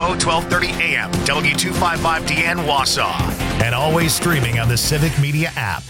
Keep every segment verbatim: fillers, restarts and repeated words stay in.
Tahoe, twelve thirty a.m. W two fifty-five D N Wausau. And always streaming on the Civic Media app.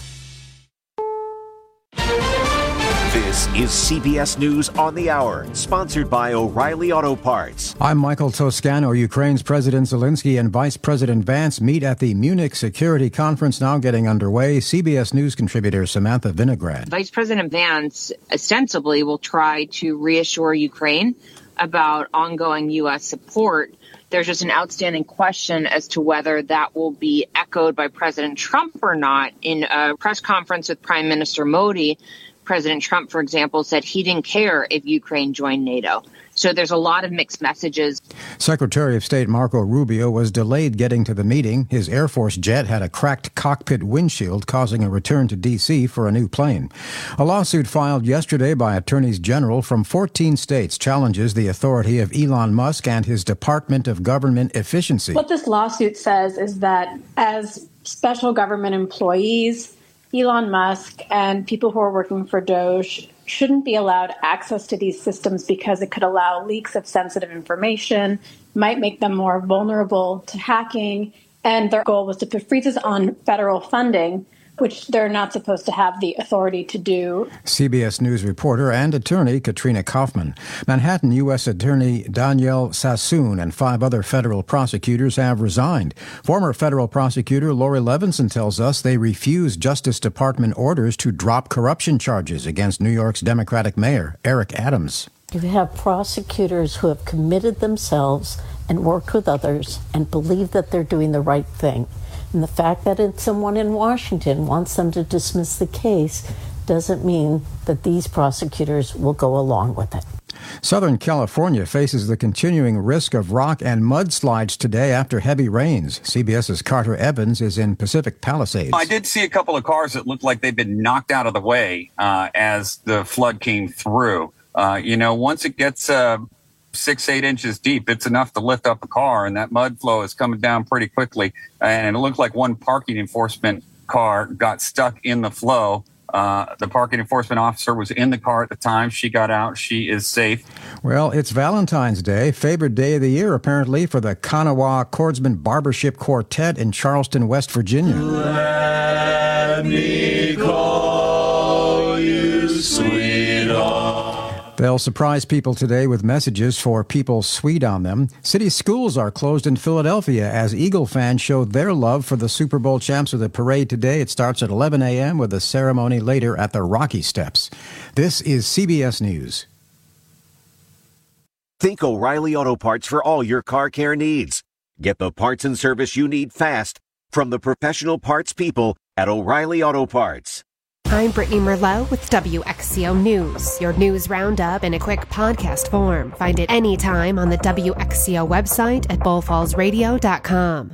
This is C B S News on the Hour, sponsored by O'Reilly Auto Parts. I'm Michael Toscano. Ukraine's President Zelensky and Vice President Vance meet at the Munich Security Conference now getting underway. C B S News contributor Samantha Vinograd. Vice President Vance ostensibly will try to reassure Ukraine about ongoing U S support. There's just an outstanding question as to whether that will be echoed by President Trump or not. In a press conference with Prime Minister Modi, President Trump, for example, said he didn't care if Ukraine joined NATO. So there's a lot of mixed messages. Secretary of State Marco Rubio was delayed getting to the meeting. His Air Force jet had a cracked cockpit windshield, causing a return to D C for a new plane. A lawsuit filed yesterday by attorneys general from fourteen states challenges the authority of Elon Musk and his Department of Government Efficiency. What this lawsuit says is that as special government employees, Elon Musk and people who are working for Doge shouldn't be allowed access to these systems because it could allow leaks of sensitive information, might make them more vulnerable to hacking. And their goal was to put freezes on federal funding, which they're not supposed to have the authority to do. C B S News reporter and attorney Katrina Kaufman. Manhattan U S Attorney Danielle Sassoon and five other federal prosecutors have resigned. Former federal prosecutor Lori Levinson tells us they refused Justice Department orders to drop corruption charges against New York's Democratic Mayor Eric Adams. You have prosecutors who have committed themselves and worked with others and believe that they're doing the right thing. And the fact that someone in Washington wants them to dismiss the case doesn't mean that these prosecutors will go along with it. Southern California faces the continuing risk of rock and mudslides today after heavy rains. CBS's Carter Evans is in Pacific Palisades. I did see a couple of cars that looked like they'd been knocked out of the way uh, as the flood came through. Uh, you know, once it gets uh, six, eight inches deep, it's enough to lift up a car, and that mud flow is coming down pretty quickly. And it looked like one parking enforcement car got stuck in the flow. Uh, the parking enforcement officer was in the car at the time. She got out. She is safe. Well, it's Valentine's Day, favored day of the year, apparently, for the Kanawha Chordsman Barbership Quartet in Charleston, West Virginia. Let me call you sweetheart. They'll surprise people today with messages for people sweet on them. City schools are closed in Philadelphia as Eagle fans show their love for the Super Bowl champs with a parade today. It starts at eleven a.m. with a ceremony later at the Rocky Steps. This is C B S News. Think O'Reilly Auto Parts for all your car care needs. Get the parts and service you need fast from the professional parts people at O'Reilly Auto Parts. I'm Brittany Merlot with W X C O News, your news roundup in a quick podcast form. Find it anytime on the W X C O website at bull falls radio dot com.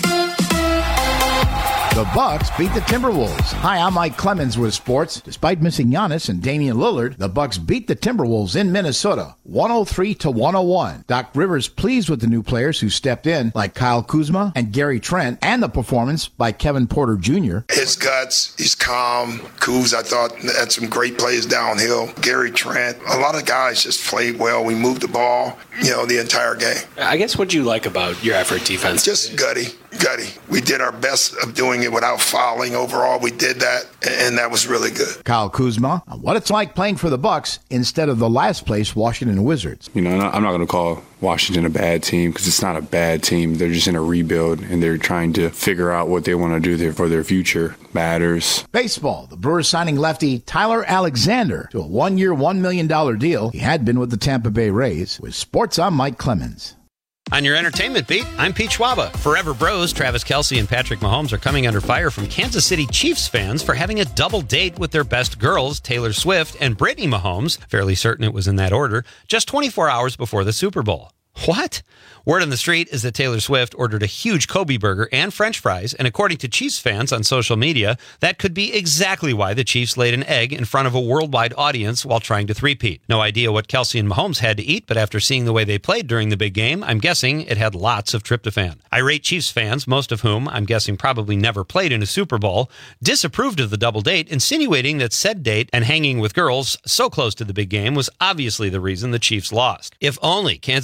The Bucks beat the Timberwolves. Hi, I'm Mike Clemens with sports. Despite missing Giannis and Damian Lillard, the Bucks beat the Timberwolves in Minnesota, one oh three to one oh one. Doc Rivers pleased with the new players who stepped in, like Kyle Kuzma and Gary Trent, and the performance by Kevin Porter Junior His guts, he's calm. Kuz, I thought, had some great plays downhill. Gary Trent, a lot of guys just played well. We moved the ball, you know, the entire game. I guess what do you like about your effort defense? Just gutty, gutty. We did our best of doing it without fouling. Overall, we did that, and that was really good. Kyle Kuzma, on what it's like playing for the Bucks instead of the last place Washington Wizards. You know, I'm not going to call Washington a bad team because it's not a bad team. They're just in a rebuild, and they're trying to figure out what they want to do there for their future. Matters. Baseball, the Brewers signing lefty Tyler Alexander to a one-year, one million dollars deal. He had been with the Tampa Bay Rays. With sports, I'm Mike Clemens. On your entertainment beat, I'm Pete Schwaba. Forever Bros, Travis Kelce and Patrick Mahomes are coming under fire from Kansas City Chiefs fans for having a double date with their best girls, Taylor Swift and Brittany Mahomes, fairly certain it was in that order, just twenty-four hours before the Super Bowl. What? Word on the street is that Taylor Swift ordered a huge Kobe burger and French fries, and according to Chiefs fans on social media, that could be exactly why the Chiefs laid an egg in front of a worldwide audience while trying to three-peat. No idea what Kelce and Mahomes had to eat, but after seeing the way they played during the big game, I'm guessing it had lots of tryptophan. Irate Chiefs fans, most of whom I'm guessing probably never played in a Super Bowl, disapproved of the double date, insinuating that said date and hanging with girls so close to the big game was obviously the reason the Chiefs lost. If only Kansas City sports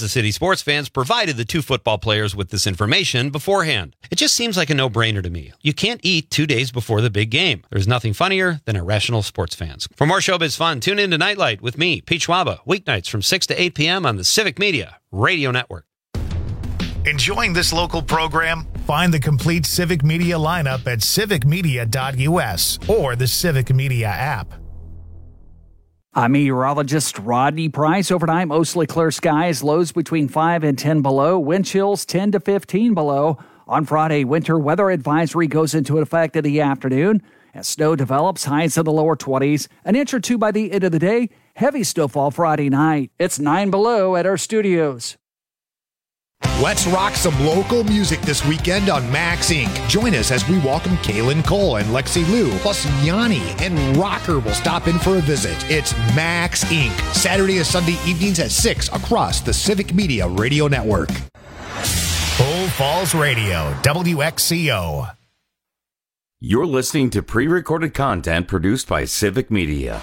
sports fans provided the two football players with this information beforehand. It just seems like a no-brainer to me. You can't eat two days before the big game. There's nothing funnier than irrational sports fans. For more showbiz fun, tune in to Nightlight with me, Pete Schwaba, weeknights from six to eight p.m. on the Civic Media Radio Network. Enjoying this local program? Find the complete Civic Media lineup at civic media dot u s or the Civic Media app. I'm meteorologist Rodney Price. Overnight, mostly clear skies, lows between five and ten below, wind chills ten to fifteen below. On Friday, winter weather advisory goes into effect in the afternoon. As snow develops, highs in the lower twenties, an inch or two by the end of the day, heavy snowfall Friday night. It's nine below at our studios. Let's rock some local music this weekend on Max Incorporated. Join us as we welcome Kaylin Cole and Lexi Lou, plus Yanni and Rocker will stop in for a visit. It's Max Incorporated. Saturday and Sunday evenings at six across the Civic Media Radio Network. Bull Falls Radio, W X C O. You're listening to pre-recorded content produced by Civic Media.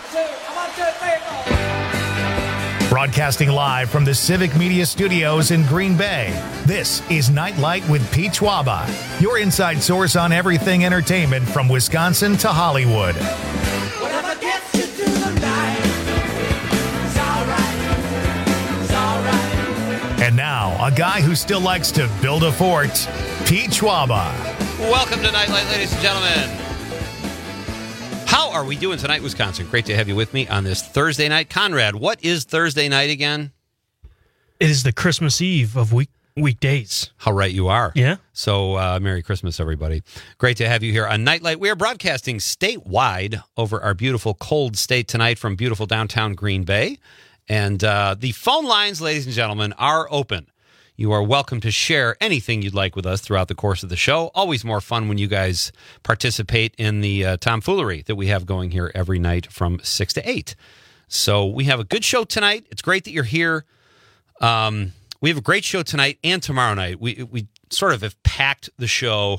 Broadcasting live from the Civic Media Studios in Green Bay, this is Nightlight with Pete Schwaba, your inside source on everything entertainment from Wisconsin to Hollywood. Whatever gets you through the night, it's all right, it's all right. And now, a guy who still likes to build a fort, Pete Schwaba. Welcome to Nightlight, ladies and gentlemen. How are we doing tonight, Wisconsin? Great to have you with me on this Thursday night. Conrad, what is Thursday night again? It is the Christmas Eve of week weekdays. How right you are. Yeah. So, uh, Merry Christmas, everybody. Great to have you here on Nightlight. We are broadcasting statewide over our beautiful cold state tonight from beautiful downtown Green Bay. And uh, the phone lines, ladies and gentlemen, are open. You are welcome to share anything you'd like with us throughout the course of the show. Always more fun when you guys participate in the uh, tomfoolery that we have going here every night from six to eight. So we have a good show tonight. It's great that you're here. Um, we have a great show tonight and tomorrow night. We, we sort of have packed the show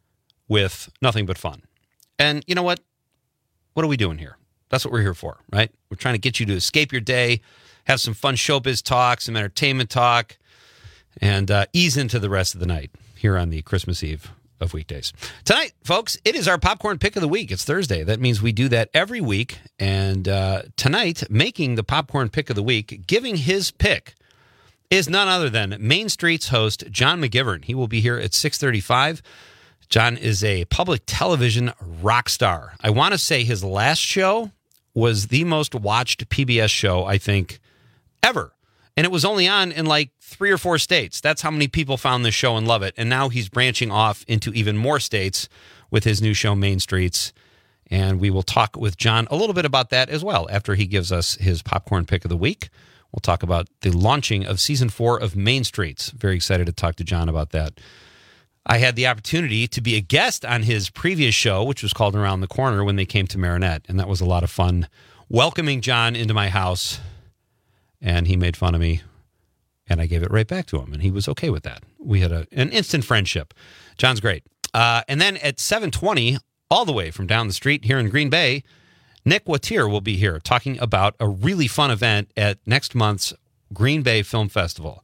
with nothing but fun. And you know what? What are we doing here? That's what we're here for, right? We're trying to get you to escape your day, have some fun showbiz talk, some entertainment talk, and uh, ease into the rest of the night here on the Christmas Eve of weekdays. Tonight, folks, it is our popcorn pick of the week. It's Thursday. That means we do that every week. And uh, tonight, making the popcorn pick of the week, giving his pick, is none other than Main Street's host, John McGivern. He will be here at six thirty-five. John is a public television rock star. I want to say his last show was the most watched P B S show, I think, ever. And it was only on in like three or four states. That's how many people found this show and love it. And now he's branching off into even more states with his new show, Main Streets. And we will talk with John a little bit about that as well after he gives us his popcorn pick of the week. We'll talk about the launching of season four of Main Streets. Very excited to talk to John about that. I had the opportunity to be a guest on his previous show, which was called Around the Corner, when they came to Marinette. And that was a lot of fun welcoming John into my house. And he made fun of me, and I gave it right back to him, and he was okay with that. We had a, an instant friendship. John's great. Uh, and then at seven twenty, all the way from down the street here in Green Bay, Nick Watier will be here talking about a really fun event at next month's Green Bay Film Festival.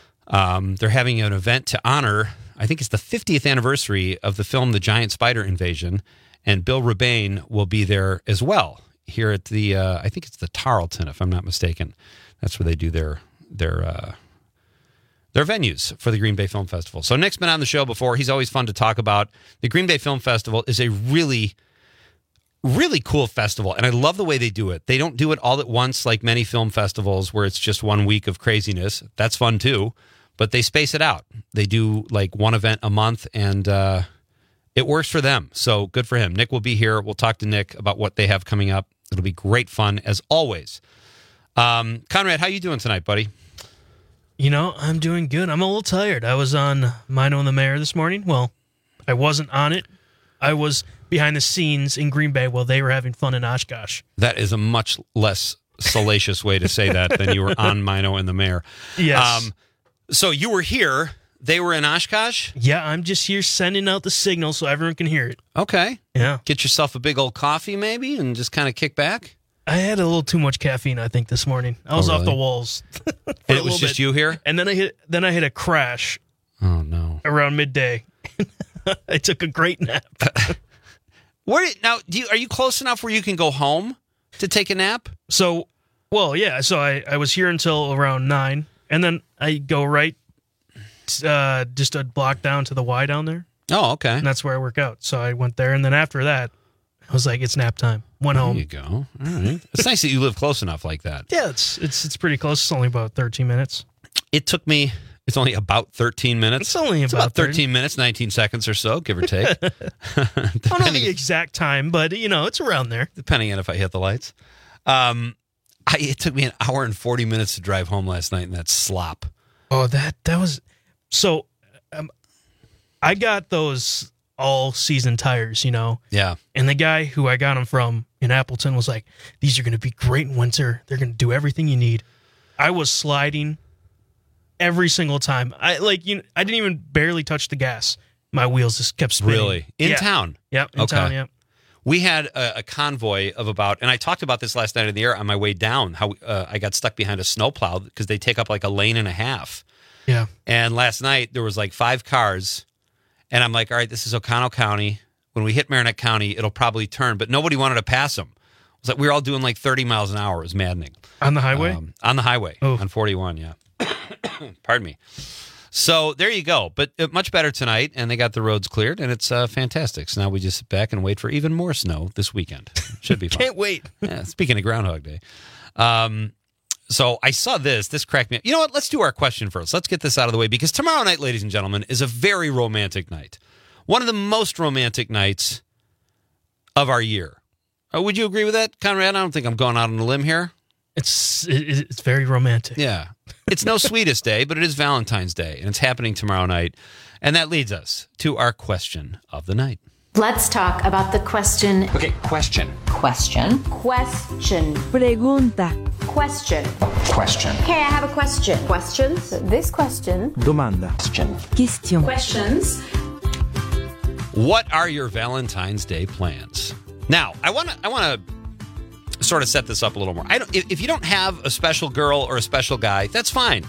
Um, they're having an event to honor, I think it's the fiftieth anniversary of the film The Giant Spider Invasion, and Bill Rebane will be there as well here at the, uh, I think it's the Tarleton, if I'm not mistaken. That's where they do their their uh, their venues for the Green Bay Film Festival. So Nick's been on the show before. He's always fun to talk about. The Green Bay Film Festival is a really, really cool festival, and I love the way they do it. They don't do it all at once like many film festivals where it's just one week of craziness. That's fun too, but they space it out. They do like one event a month, and uh, it works for them. So good for him. Nick will be here. We'll talk to Nick about what they have coming up. It'll be great fun as always. Um, Conrad, how you doing tonight, buddy? You know, I'm doing good. I'm a little tired. I was on Mino and the Mayor this morning. Well, I wasn't on it. I was behind the scenes in Green Bay while they were having fun in Oshkosh. That is a much less salacious way to say that than you were on Mino and the Mayor. Yes. Um, so you were here. They were in Oshkosh? Yeah, I'm just here sending out the signal so everyone can hear it. Okay. Yeah. Get yourself a big old coffee maybe and just kind of kick back? I had a little too much caffeine, I think, this morning. I was Oh, off really? the walls. And it was just bit. you here? And then I hit then I hit a crash. Oh no. Around midday. I took a great nap. Where now do you are you close enough where you can go home to take a nap? So well, yeah, so I, I was here until around nine, and then I go right uh, just a block down to the Y down there. Oh, okay. And that's where I work out. So I went there, and then after that, I was like, it's nap time. Went home. There you go. All right. It's nice that you live close enough like that. Yeah, it's it's it's pretty close. It's only about thirteen minutes. It took me, it's only about thirteen minutes. It's only It's about about thirteen minutes, nineteen seconds or so, give or take. I don't know the exact time, but, you know, it's around there. Depending on if I hit the lights. Um, I, it took me an hour and forty minutes to drive home last night in that slop. Oh, that that was so. Um, I got those all season tires, you know. Yeah. And the guy who I got them from in Appleton was like, "These are going to be great in winter. They're going to do everything you need." I was sliding every single time. I like you. Know, I didn't even barely touch the gas. My wheels just kept spinning. Really? In Yeah. town? Yep. In Okay. town. Yep. We had a, a convoy of about, and I talked about this last night in the air on my way down, how uh, I got stuck behind a snowplow because they take up like a lane and a half. Yeah. And last night there was like five cars, and I'm like, all right, this is O'Connell County. When we hit Marinette County, it'll probably turn, but nobody wanted to pass them. It was like we were all doing like thirty miles an hour. It was maddening. On the highway? Um, on the highway, on forty-one, yeah. Pardon me. So there you go. But uh, much better tonight, and they got the roads cleared, and it's uh, fantastic. So now we just sit back and wait for even more snow this weekend. Should be fun. Can't wait. Yeah, speaking of Groundhog Day. Um, so I saw this. This cracked me up. You know what? Let's do our question first. Let's get this out of the way, because tomorrow night, ladies and gentlemen, is a very romantic night. One of the most romantic nights of our year. Uh, would you agree with that, Conrad? I don't think I'm going out on a limb here. It's it, it's very romantic. Yeah. It's no sweetest day, but it is Valentine's Day, and it's happening tomorrow night. And that leads us to our question of the night. Let's talk about the question. Okay, question. Question. Question. Pregunta. Question. Question. Okay, I have a question. Questions? This question. Domanda. Question. Question. Questions. What are your Valentine's Day plans? Now, I want to I want to sort of set this up a little more. I don't, if, if you don't have a special girl or a special guy, that's fine.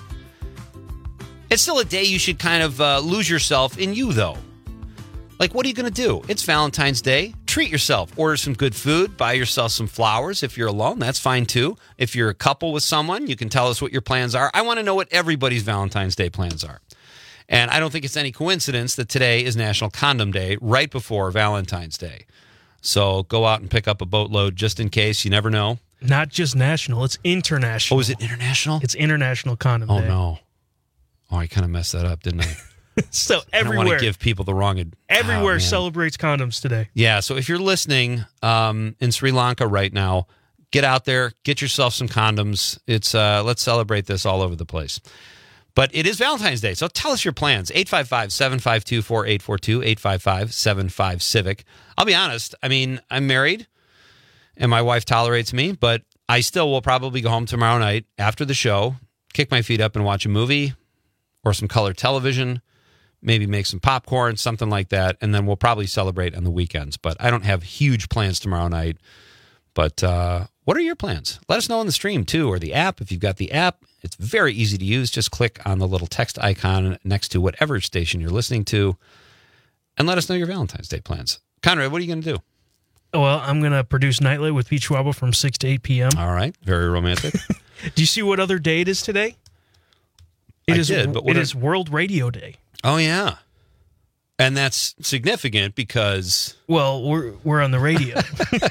It's still a day you should kind of uh, lose yourself in you, though. Like, what are you going to do? It's Valentine's Day. Treat yourself. Order some good food. Buy yourself some flowers. If you're alone, that's fine, too. If you're a couple with someone, you can tell us what your plans are. I want to know what everybody's Valentine's Day plans are. And I don't think it's any coincidence that today is National Condom Day, right before Valentine's Day. So go out and pick up a boatload just in case. You never know. Not just national, it's international. Oh, is it international? It's International Condom Oh, Day. no. Oh, I kind of messed that up, didn't I? So I don't want everywhere, to give people the wrong... ad- everywhere Oh, man. celebrates condoms today. Yeah, so if you're listening um, in Sri Lanka right now, get out there, get yourself some condoms. It's uh, let's celebrate this all over the place. But it is Valentine's Day, so tell us your plans. eight five five, seven five two, four eight four two, eight five five, seven five, CIVIC. I'll be honest, I mean, I'm married, and my wife tolerates me, but I still will probably go home tomorrow night after the show, kick my feet up and watch a movie or some color television, maybe make some popcorn, something like that, and then we'll probably celebrate on the weekends. But I don't have huge plans tomorrow night. But uh, what are your plans? Let us know on the stream, too, or the app. If you've got the app, it's very easy to use. Just click on the little text icon next to whatever station you're listening to and let us know your Valentine's Day plans. Conrad, what are you going to do? Well, I'm going to produce Nightlight with Pete Schwaba from six to eight p.m. All right. Very romantic. Do you see what other day it is today? It I is, did, but it what are- is World Radio Day. Oh, yeah. And that's significant because... Well, we're we're on the radio.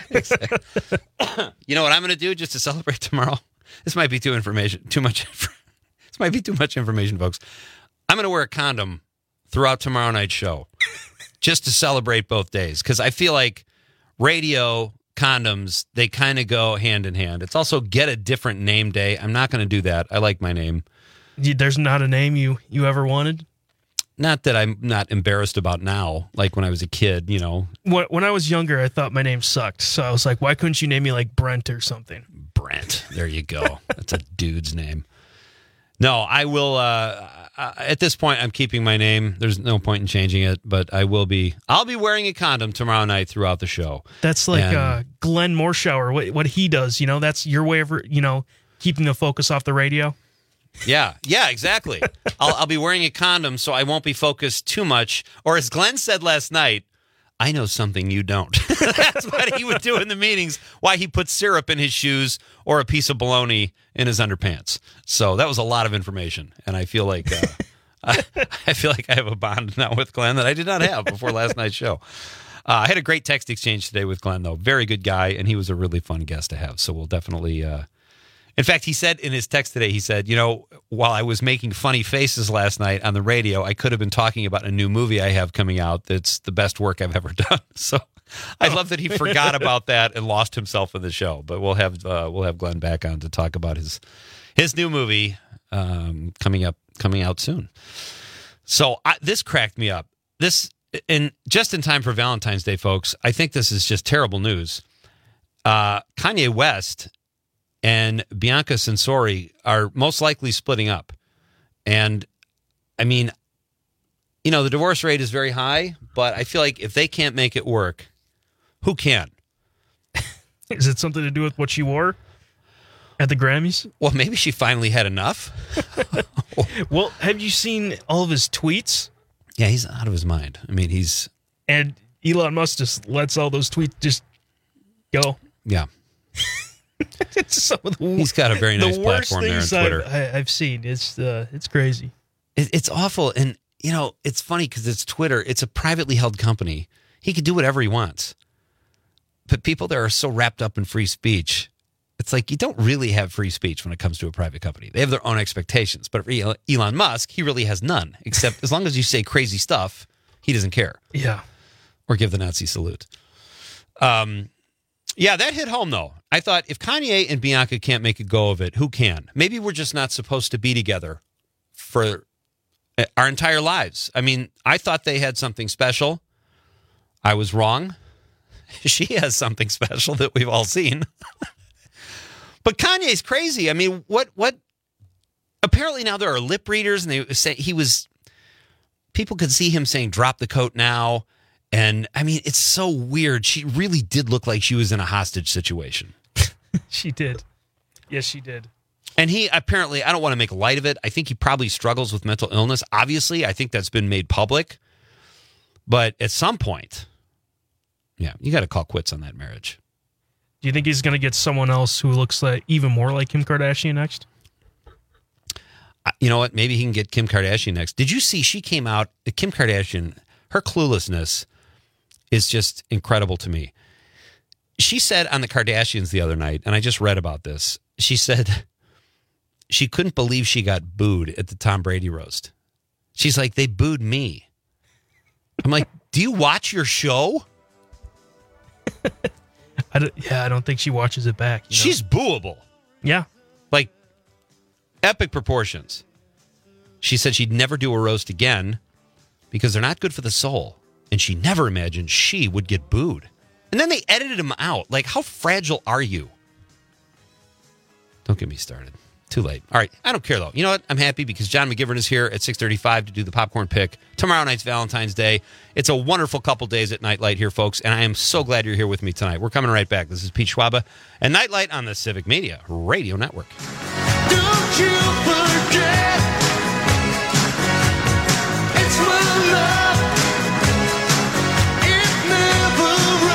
You know what I'm going to do just to celebrate tomorrow? This might be too information, too much. This might be too much information, folks. I'm going to wear a condom throughout tomorrow night's show just to celebrate both days, because I feel like radio, condoms, they kind of go hand in hand. It's also get a different name day. I'm not going to do that. I like my name. You- There's not a name you, you ever wanted? Not that I'm not embarrassed about now, like when I was a kid, you know. When, when I was younger, I thought my name sucked. So I was like, why couldn't you name me like Brent or something? Brent. There you go. That's a dude's name. No, I will. Uh, uh, at this point, I'm keeping my name. There's no point in changing it, but I will be. I'll be wearing a condom tomorrow night throughout the show. That's like And- uh, Glenn Morshower, what, what he does. You know, that's your way of, you know, keeping the focus off the radio. Yeah, yeah, exactly. I'll, I'll be wearing a condom so I won't be focused too much. Or as Glenn said last night, I know something you don't. That's what he would do in the meetings, why he put syrup in his shoes or a piece of bologna in his underpants. So that was a lot of information. And I feel like uh, I, I feel like I have a bond now with Glenn that I did not have before last night's show. Uh, I had a great text exchange today with Glenn, though. Very good guy, and he was a really fun guest to have. So we'll definitely... Uh, In fact, he said in his text today, he said, you know, while I was making funny faces last night on the radio, I could have been talking about a new movie I have coming out that's the best work I've ever done. So I love that he forgot about that and lost himself in the show. But we'll have uh, we'll have Glenn back on to talk about his his new movie um, coming up coming out soon. So I, this cracked me up. This and just in time for Valentine's Day, folks. I think this is just terrible news. Uh, Kanye West and Bianca Censori are most likely splitting up. And, I mean, you know, the divorce rate is very high, but I feel like if they can't make it work, who can? Is it something to do with what she wore at the Grammys? Well, maybe she finally had enough. Well, have you seen all of his tweets? Yeah, he's out of his mind. I mean, he's... And Elon Musk just lets all those tweets just go. Yeah. It's some of the, He's got a very nice the worst platform there on things Twitter. I've, I- I've seen. It's uh, it's crazy. It, it's awful. And, you know, it's funny because it's Twitter. It's a privately held company. He can do whatever he wants. But people there are so wrapped up in free speech. It's like you don't really have free speech when it comes to a private company. They have their own expectations. But for Elon Musk, he really has none. Except as long as you say crazy stuff, he doesn't care. Yeah. Or give the Nazi salute. Um, yeah, that hit home, though. I thought if Kanye and Bianca can't make a go of it, who can? Maybe we're just not supposed to be together for our entire lives. I mean, I thought they had something special. I was wrong. She has something special that we've all seen. But Kanye's crazy. I mean, what, what, apparently now there are lip readers and they say he was, people could see him saying, drop the coat now. And I mean, it's so weird. She really did look like she was in a hostage situation. She did. Yes, she did. And he apparently, I don't want to make light of it. I think he probably struggles with mental illness. Obviously, I think that's been made public. But at some point, yeah, you got to call quits on that marriage. Do you think he's going to get someone else who looks like even more like Kim Kardashian next? You know what? Maybe he can get Kim Kardashian next. Did you see she came out, Kim Kardashian, her cluelessness is just incredible to me. She said on the Kardashians the other night, and I just read about this, she said she couldn't believe she got booed at the Tom Brady roast. She's like, they booed me. I'm like, do you watch your show? I don't, yeah, I don't think she watches it back. You know? She's booable. Yeah. Like, epic proportions. She said she'd never do a roast again because they're not good for the soul. And she never imagined she would get booed. And then they edited him out. Like, how fragile are you? Don't get me started. Too late. All right. I don't care, though. You know what? I'm happy because John McGivern is here at six thirty-five to do the popcorn pick. Tomorrow night's Valentine's Day. It's a wonderful couple days at Nightlight here, folks, and I am so glad you're here with me tonight. We're coming right back. This is Pete Schwaba and Nightlight on the Civic Media Radio Network. Don't you forget, it's my love. It never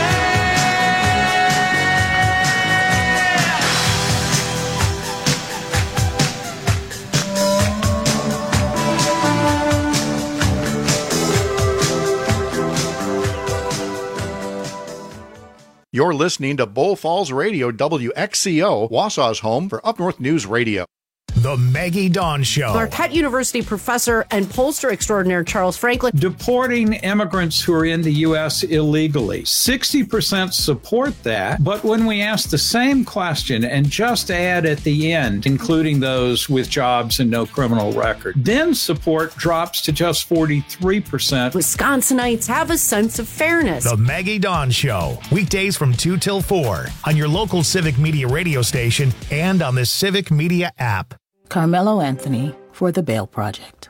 You're listening to Bull Falls Radio, W X C O, Wausau's home for Up North News Radio. The Maggie Dawn Show. Marquette University professor and pollster extraordinaire Charles Franklin. Deporting immigrants who are in the U S illegally. sixty percent support that, but when we ask the same question and just add at the end, including those with jobs and no criminal record, then support drops to just forty-three percent. Wisconsinites have a sense of fairness. The Maggie Dawn Show. Weekdays from two till four on your local Civic Media radio station and on the Civic Media app. Carmelo Anthony for the Bail Project.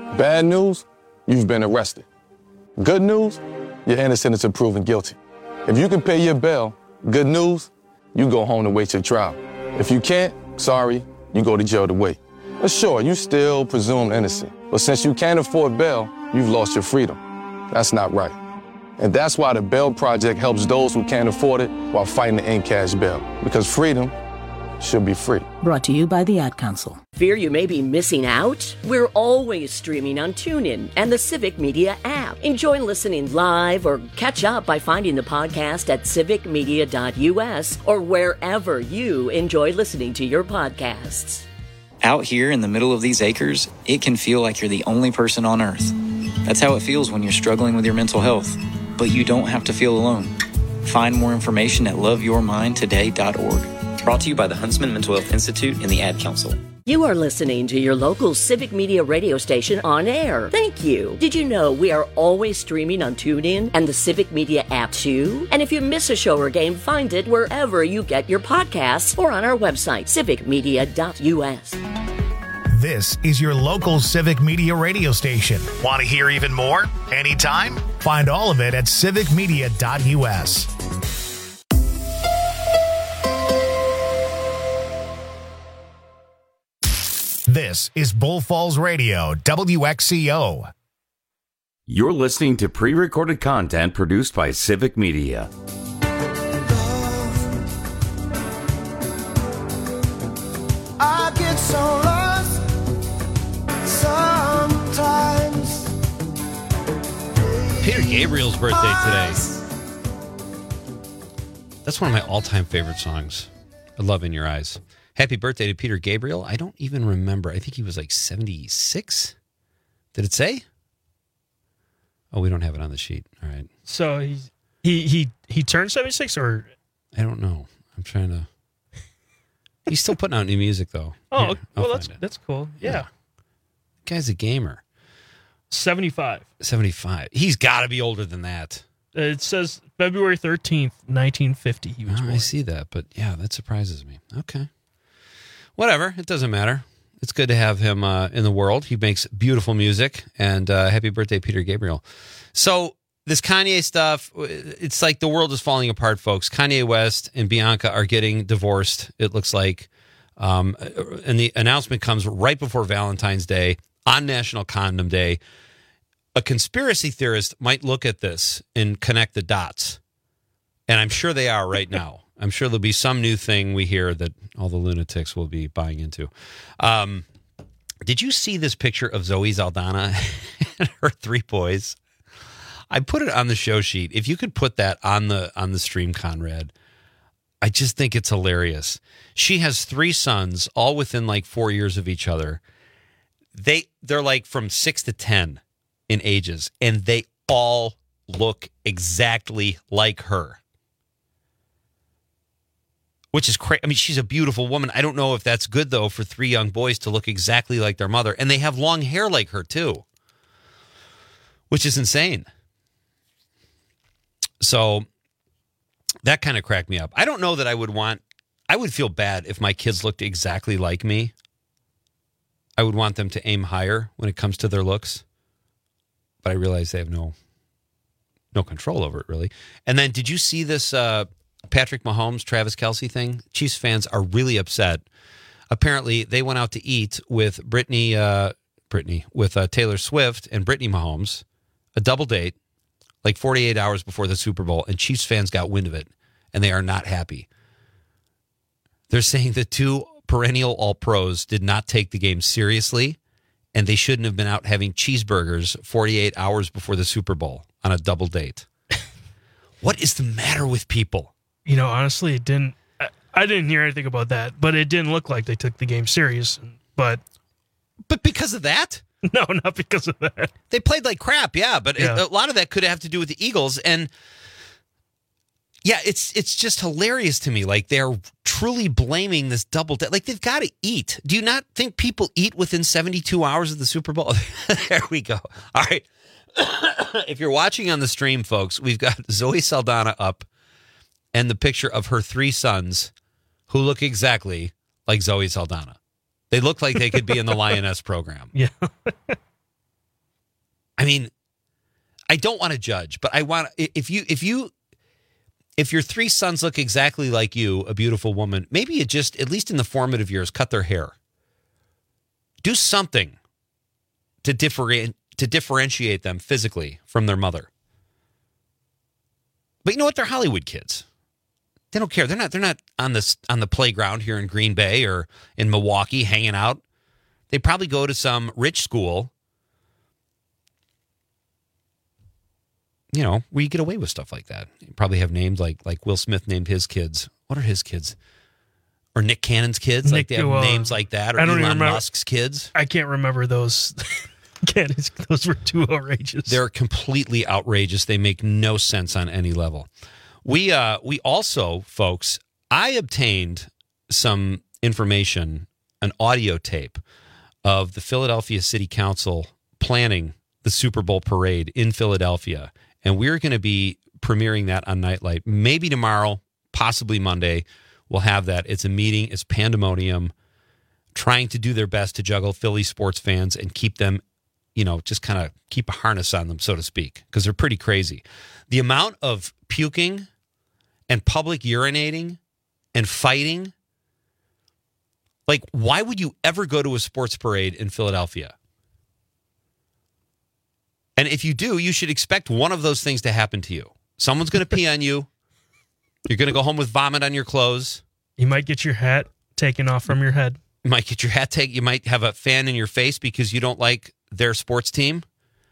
Bad news, you've been arrested. Good news, you're innocent until proven guilty. If you can pay your bail, good news, you go home to wait your trial. If you can't, sorry, you go to jail to wait. But sure, you still presumed innocent. But since you can't afford bail, you've lost your freedom. That's not right. And that's why the Bail Project helps those who can't afford it while fighting to end cash bail. Because freedom should be free. Brought to you by the Ad Council. Fear you may be missing out? We're always streaming on TuneIn and the Civic Media app. Enjoy listening live or catch up by finding the podcast at civic media dot u s or wherever you enjoy listening to your podcasts. Out here in the middle of these acres, it can feel like you're the only person on Earth. That's how it feels when you're struggling with your mental health. But you don't have to feel alone. Find more information at love your mind today dot org. Brought to you by the Huntsman Mental Health Institute and the Ad Council. You are listening to your local Civic Media radio station on air. Thank you. Did you know we are always streaming on TuneIn and the Civic Media app too? And if you miss a show or game, find it wherever you get your podcasts or on our website, civic media dot u s. This is your local Civic Media radio station. Want to hear even more? Anytime? Find all of it at civic media dot u s. This is Bull Falls Radio, W X C O. You're listening to pre-recorded content produced by Civic Media. I get so lost sometimes. Peter Gabriel's birthday today. That's one of my all-time favorite songs. I love In Your Eyes. Happy birthday to Peter Gabriel. I don't even remember. I think he was like seventy-six. Did it say? Oh, we don't have it on the sheet. All right. So he he he he turned seventy-six, or I don't know. I'm trying to. He's still putting out new music though. Oh, Here, well, I'll that's find it. that's cool. Yeah. Yeah. Guy's a gamer. seventy-five. seventy-five. He's got to be older than that. It says February thirteenth, nineteen fifty. He was Oh, born. I see that, but yeah, that surprises me. Okay. Whatever. It doesn't matter. It's good to have him uh, in the world. He makes beautiful music, and uh, happy birthday, Peter Gabriel. So this Kanye stuff, it's like the world is falling apart, folks. Kanye West and Bianca are getting divorced, it looks like. Um, and the announcement comes right before Valentine's Day, on National Condom Day. A conspiracy theorist might look at this and connect the dots. And I'm sure they are right now. I'm sure there'll be some new thing we hear that all the lunatics will be buying into. Um, did you see this picture of Zoe Saldana and her three boys? I put it on the show sheet. If you could put that on the on the stream, Conrad, I just think it's hilarious. She has three sons, all within like four years of each other. They they're like from six to ten in ages, and they all look exactly like her. Which is crazy. I mean, she's a beautiful woman. I don't know if that's good, though, for three young boys to look exactly like their mother. And they have long hair like her, too. Which is insane. So that kind of cracked me up. I don't know that I would want... I would feel bad if my kids looked exactly like me. I would want them to aim higher when it comes to their looks. But I realize they have no, no control over it, really. And then, did you see this... Uh, Patrick Mahomes, Travis Kelce thing? Chiefs fans are really upset. Apparently, they went out to eat with Brittany, uh, Brittany, with uh, Taylor Swift and Brittany Mahomes, a double date, like forty-eight hours before the Super Bowl, and Chiefs fans got wind of it, and they are not happy. They're saying the two perennial All-Pros did not take the game seriously, and they shouldn't have been out having cheeseburgers forty-eight hours before the Super Bowl on a double date. What is the matter with people? You know, honestly, it didn't. I, I didn't hear anything about that, but it didn't look like they took the game serious. But, but because of that? No, not because of that. They played like crap, yeah. But Yeah. It, a lot of that could have to do with the Eagles, and yeah, it's it's just hilarious to me. Like they're truly blaming this double date. Like they've got to eat. Do you not think people eat within seventy-two hours of the Super Bowl? There we go. All right. If you're watching on the stream, folks, we've got Zoe Saldana up and the picture of her three sons who look exactly like Zoe Saldana. They look like they could be in the Lioness program. Yeah. I mean, I don't want to judge, but I want if you if you if your three sons look exactly like you, a beautiful woman, maybe you just, at least in the formative years, cut their hair. Do something to differentiate to differentiate them physically from their mother. But you know what? They're Hollywood kids. They don't care. They're not. They're not on this on the playground here in Green Bay or in Milwaukee hanging out. They probably go to some rich school, you know, where you get away with stuff like that. You probably have names like like Will Smith named his kids. What are his kids? Or Nick Cannon's kids? Nick, like they have uh, names like that. Or I don't Elon even remember. Musk's kids. I can't remember those. Cannons. Those were too outrageous. They're completely outrageous. They make no sense on any level. We uh we also, folks, I obtained some information, an audio tape of the Philadelphia City Council planning the Super Bowl parade in Philadelphia. And we're going to be premiering that on Nightlight. Maybe tomorrow, possibly Monday, we'll have that. It's a meeting. It's pandemonium, trying to do their best to juggle Philly sports fans and keep them, you know, just kind of keep a harness on them, so to speak, because they're pretty crazy. The amount of puking and public urinating and fighting, like, why would you ever go to a sports parade in Philadelphia? And if you do, you should expect one of those things to happen to you. Someone's going to pee on you. You're going to go home with vomit on your clothes. You might get your hat taken off from your head. You might get your hat taken. You might have a fan in your face because you don't like their sports team.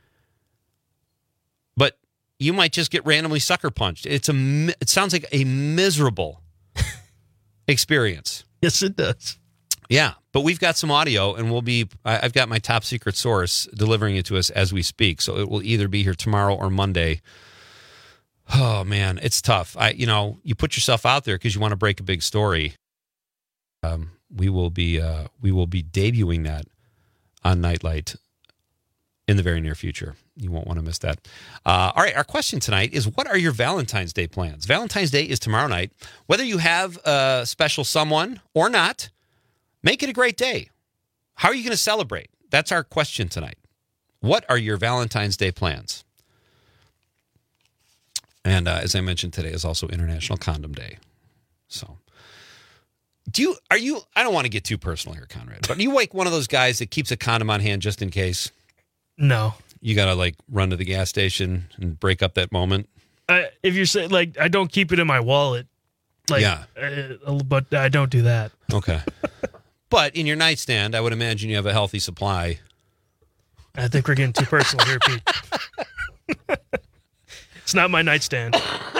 But you might just get randomly sucker punched. It's a. It sounds like a miserable experience. Yes, it does. Yeah, but we've got some audio, and we'll be. I've got my top secret source delivering it to us as we speak. So it will either be here tomorrow or Monday. Oh man, it's tough. I, you know, you put yourself out there because you want to break a big story. Um, we will be. Uh, we will be debuting that on Nightlight in the very near future. You won't want to miss that. Uh, all right, our question tonight is, what are your Valentine's Day plans? Valentine's Day is tomorrow night. Whether you have a special someone or not, make it a great day. How are you going to celebrate? That's our question tonight. What are your Valentine's Day plans? And uh, as I mentioned, today is also International Condom Day. So, do you, are you, I don't want to get too personal here, Conrad, but are you like one of those guys that keeps a condom on hand just in case? No. You got to like run to the gas station and break up that moment? Uh, if you're saying, like, I don't keep it in my wallet. Like, yeah. Uh, but I don't do that. Okay. But in your nightstand, I would imagine you have a healthy supply. I think we're getting too personal here, Pete. It's not my nightstand.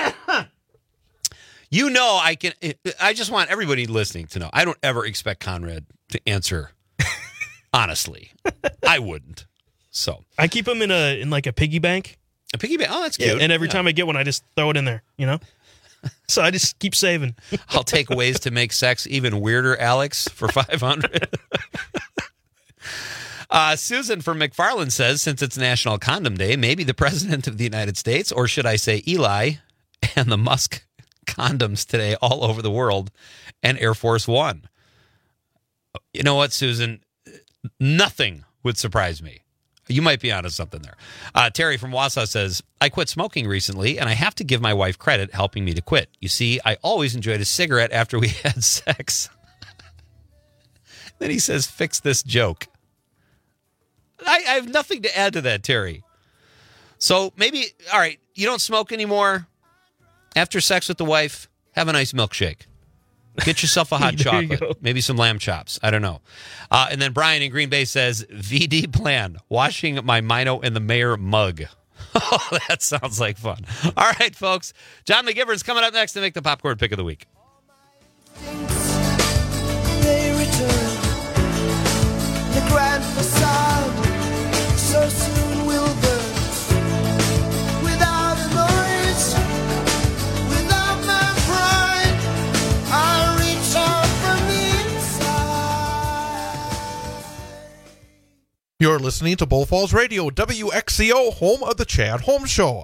You know, I can. I just want everybody listening to know. I don't ever expect Conrad to answer honestly. I wouldn't. So I keep them in a in like a piggy bank. A piggy bank. Oh, that's cute. Yeah, and every yeah. time I get one, I just throw it in there. You know. So I just keep saving. I'll take ways to make sex even weirder, Alex, for five hundred. uh, Susan from McFarland says, since it's National Condom Day, maybe the President of the United States, or should I say Eli, and the Musk condoms today all over the world, and Air Force One. You know what, Susan? Nothing would surprise me. You might be onto something there. Uh, Terry from Wausau says, I quit smoking recently, and I have to give my wife credit helping me to quit. You see, I always enjoyed a cigarette after we had sex. Then he says, fix this joke. I, I have nothing to add to that, Terry. So maybe, all right, you don't smoke anymore. After sex with the wife, have a nice milkshake. Get yourself a hot chocolate, maybe some lamb chops. I don't know. Uh, and then Brian in Green Bay says, V D plan, washing my Mino in the mayor mug. Oh, that sounds like fun. All right, folks. John McGivern's coming up next to make the popcorn pick of the week. They return. The grand facade so soon will burn. Without a noise, without my pride, I'll reach out from the inside. You're listening to Bull Falls Radio, W X C O, home of the Chad Holmes Show.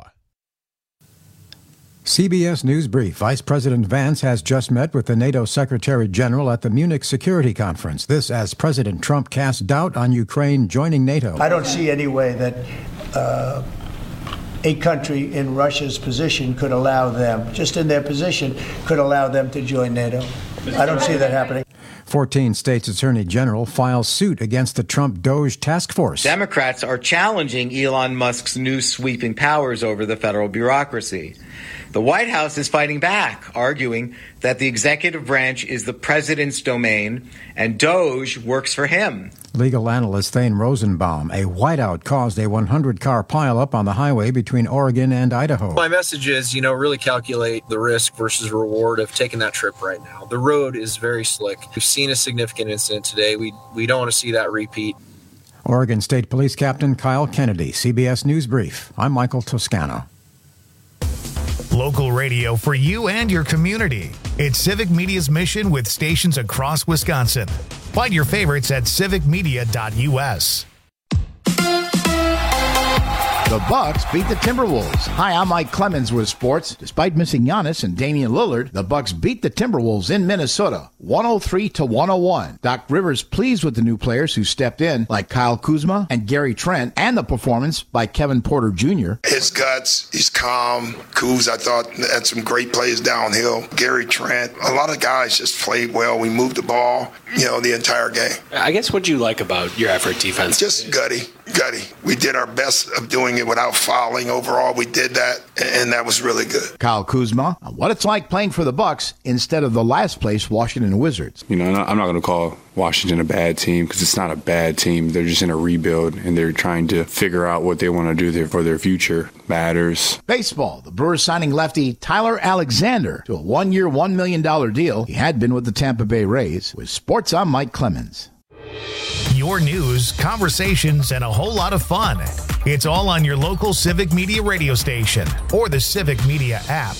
C B S News Brief. Vice President Vance has just met with the NATO Secretary General at the Munich Security Conference. This as President Trump casts doubt on Ukraine joining NATO. I don't see any way that uh, a country in Russia's position could allow them, just in their position, could allow them to join NATO. I don't see that happening. fourteen states' attorney general files suit against the Trump Doge task force. Democrats are challenging Elon Musk's new sweeping powers over the federal bureaucracy. The White House is fighting back, arguing that the executive branch is the president's domain and Doge works for him. Legal analyst Thane Rosenbaum, a whiteout caused a one hundred car pileup on the highway between Oregon and Idaho. My message is, you know, really calculate the risk versus reward of taking that trip right now. The road is very slick. We've seen a significant incident today. We we don't want to see that repeat. Oregon State Police Captain Kyle Kennedy, C B S News Brief. I'm Michael Toscano. Local radio for you and your community. It's Civic Media's mission with stations across Wisconsin. Find your favorites at civic media dot U S. The Bucks beat the Timberwolves. Hi, I'm Mike Clemens with sports. Despite missing Giannis and Damian Lillard, the Bucks beat the Timberwolves in Minnesota, one oh three to one oh one. Doc Rivers pleased with the new players who stepped in, like Kyle Kuzma and Gary Trent, and the performance by Kevin Porter Junior His guts, he's calm. Kuz, I thought, had some great plays downhill. Gary Trent, a lot of guys just played well. We moved the ball, you know, the entire game. I guess what do you like about your effort defense? Just gutty, gutty. We did our best of doing it without fouling. Overall, we did that, and that was really good. Kyle Kuzma, what it's like playing for the Bucks instead of the last place Washington Wizards. You know, I'm not going to call Washington a bad team because it's not a bad team. They're just in a rebuild, and they're trying to figure out what they want to do there for their future. Matters. Baseball, the Brewers signing lefty Tyler Alexander to a one-year, one million dollars deal. He had been with the Tampa Bay Rays. With sports, I'm Mike Clemens. Your news, conversations, and a whole lot of fun. It's all on your local Civic Media radio station or the Civic Media app.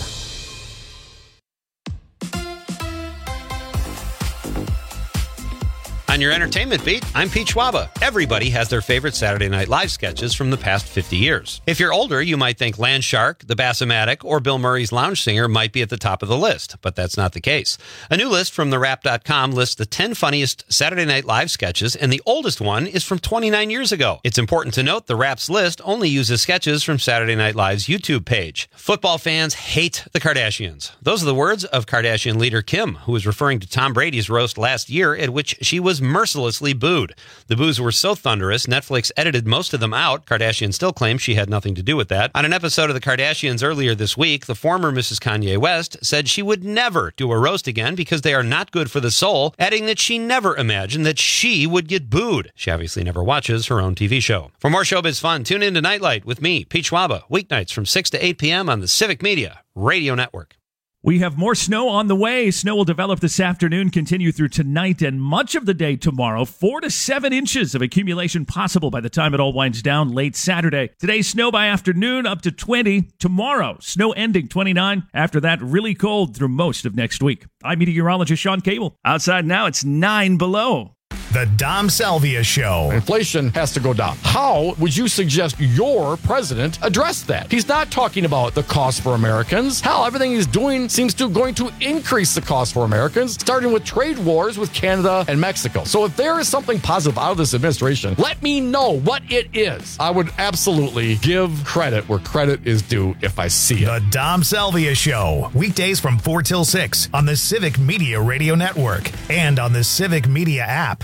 On your entertainment beat, I'm Pete Schwaba. Everybody has their favorite Saturday Night Live sketches from the past fifty years. If you're older, you might think Land Shark, The Bassomatic, or Bill Murray's Lounge Singer might be at the top of the list, but that's not the case. A new list from the rap dot com lists the ten funniest Saturday Night Live sketches, and the oldest one is from twenty-nine years ago. It's important to note the Rap's list only uses sketches from Saturday Night Live's YouTube page. Football fans hate the Kardashians. Those are the words of Kardashian leader Kim, who was referring to Tom Brady's roast last year at which she was mercilessly booed. The boos were so thunderous, Netflix edited most of them out. Kardashian still claims she had nothing to do with that. On an episode of The Kardashians earlier this week, the former Missus Kanye West said she would never do a roast again because they are not good for the soul, adding that she never imagined that she would get booed. She obviously never watches her own T V show. For more showbiz fun, tune in to Nightlight with me, Pete Schwaba, weeknights from six to eight p.m. on the Civic Media Radio Network. We have more snow on the way. Snow will develop this afternoon, continue through tonight and much of the day tomorrow. Four to seven inches of accumulation possible by the time it all winds down late Saturday. Today, snow by afternoon up to twenty. Tomorrow, snow ending twenty-nine. After that, really cold through most of next week. I'm meteorologist Sean Cable. Outside now, it's nine below. The Dom Salvia Show. Inflation has to go down. How would you suggest your president address that? He's not talking about the cost for Americans. Hell, everything he's doing seems to going to increase the cost for Americans, starting with trade wars with Canada and Mexico. So if there is something positive out of this administration, let me know what it is. I would absolutely give credit where credit is due if I see it. The Dom Salvia Show. Weekdays from four till six on the Civic Media Radio Network and on the Civic Media app.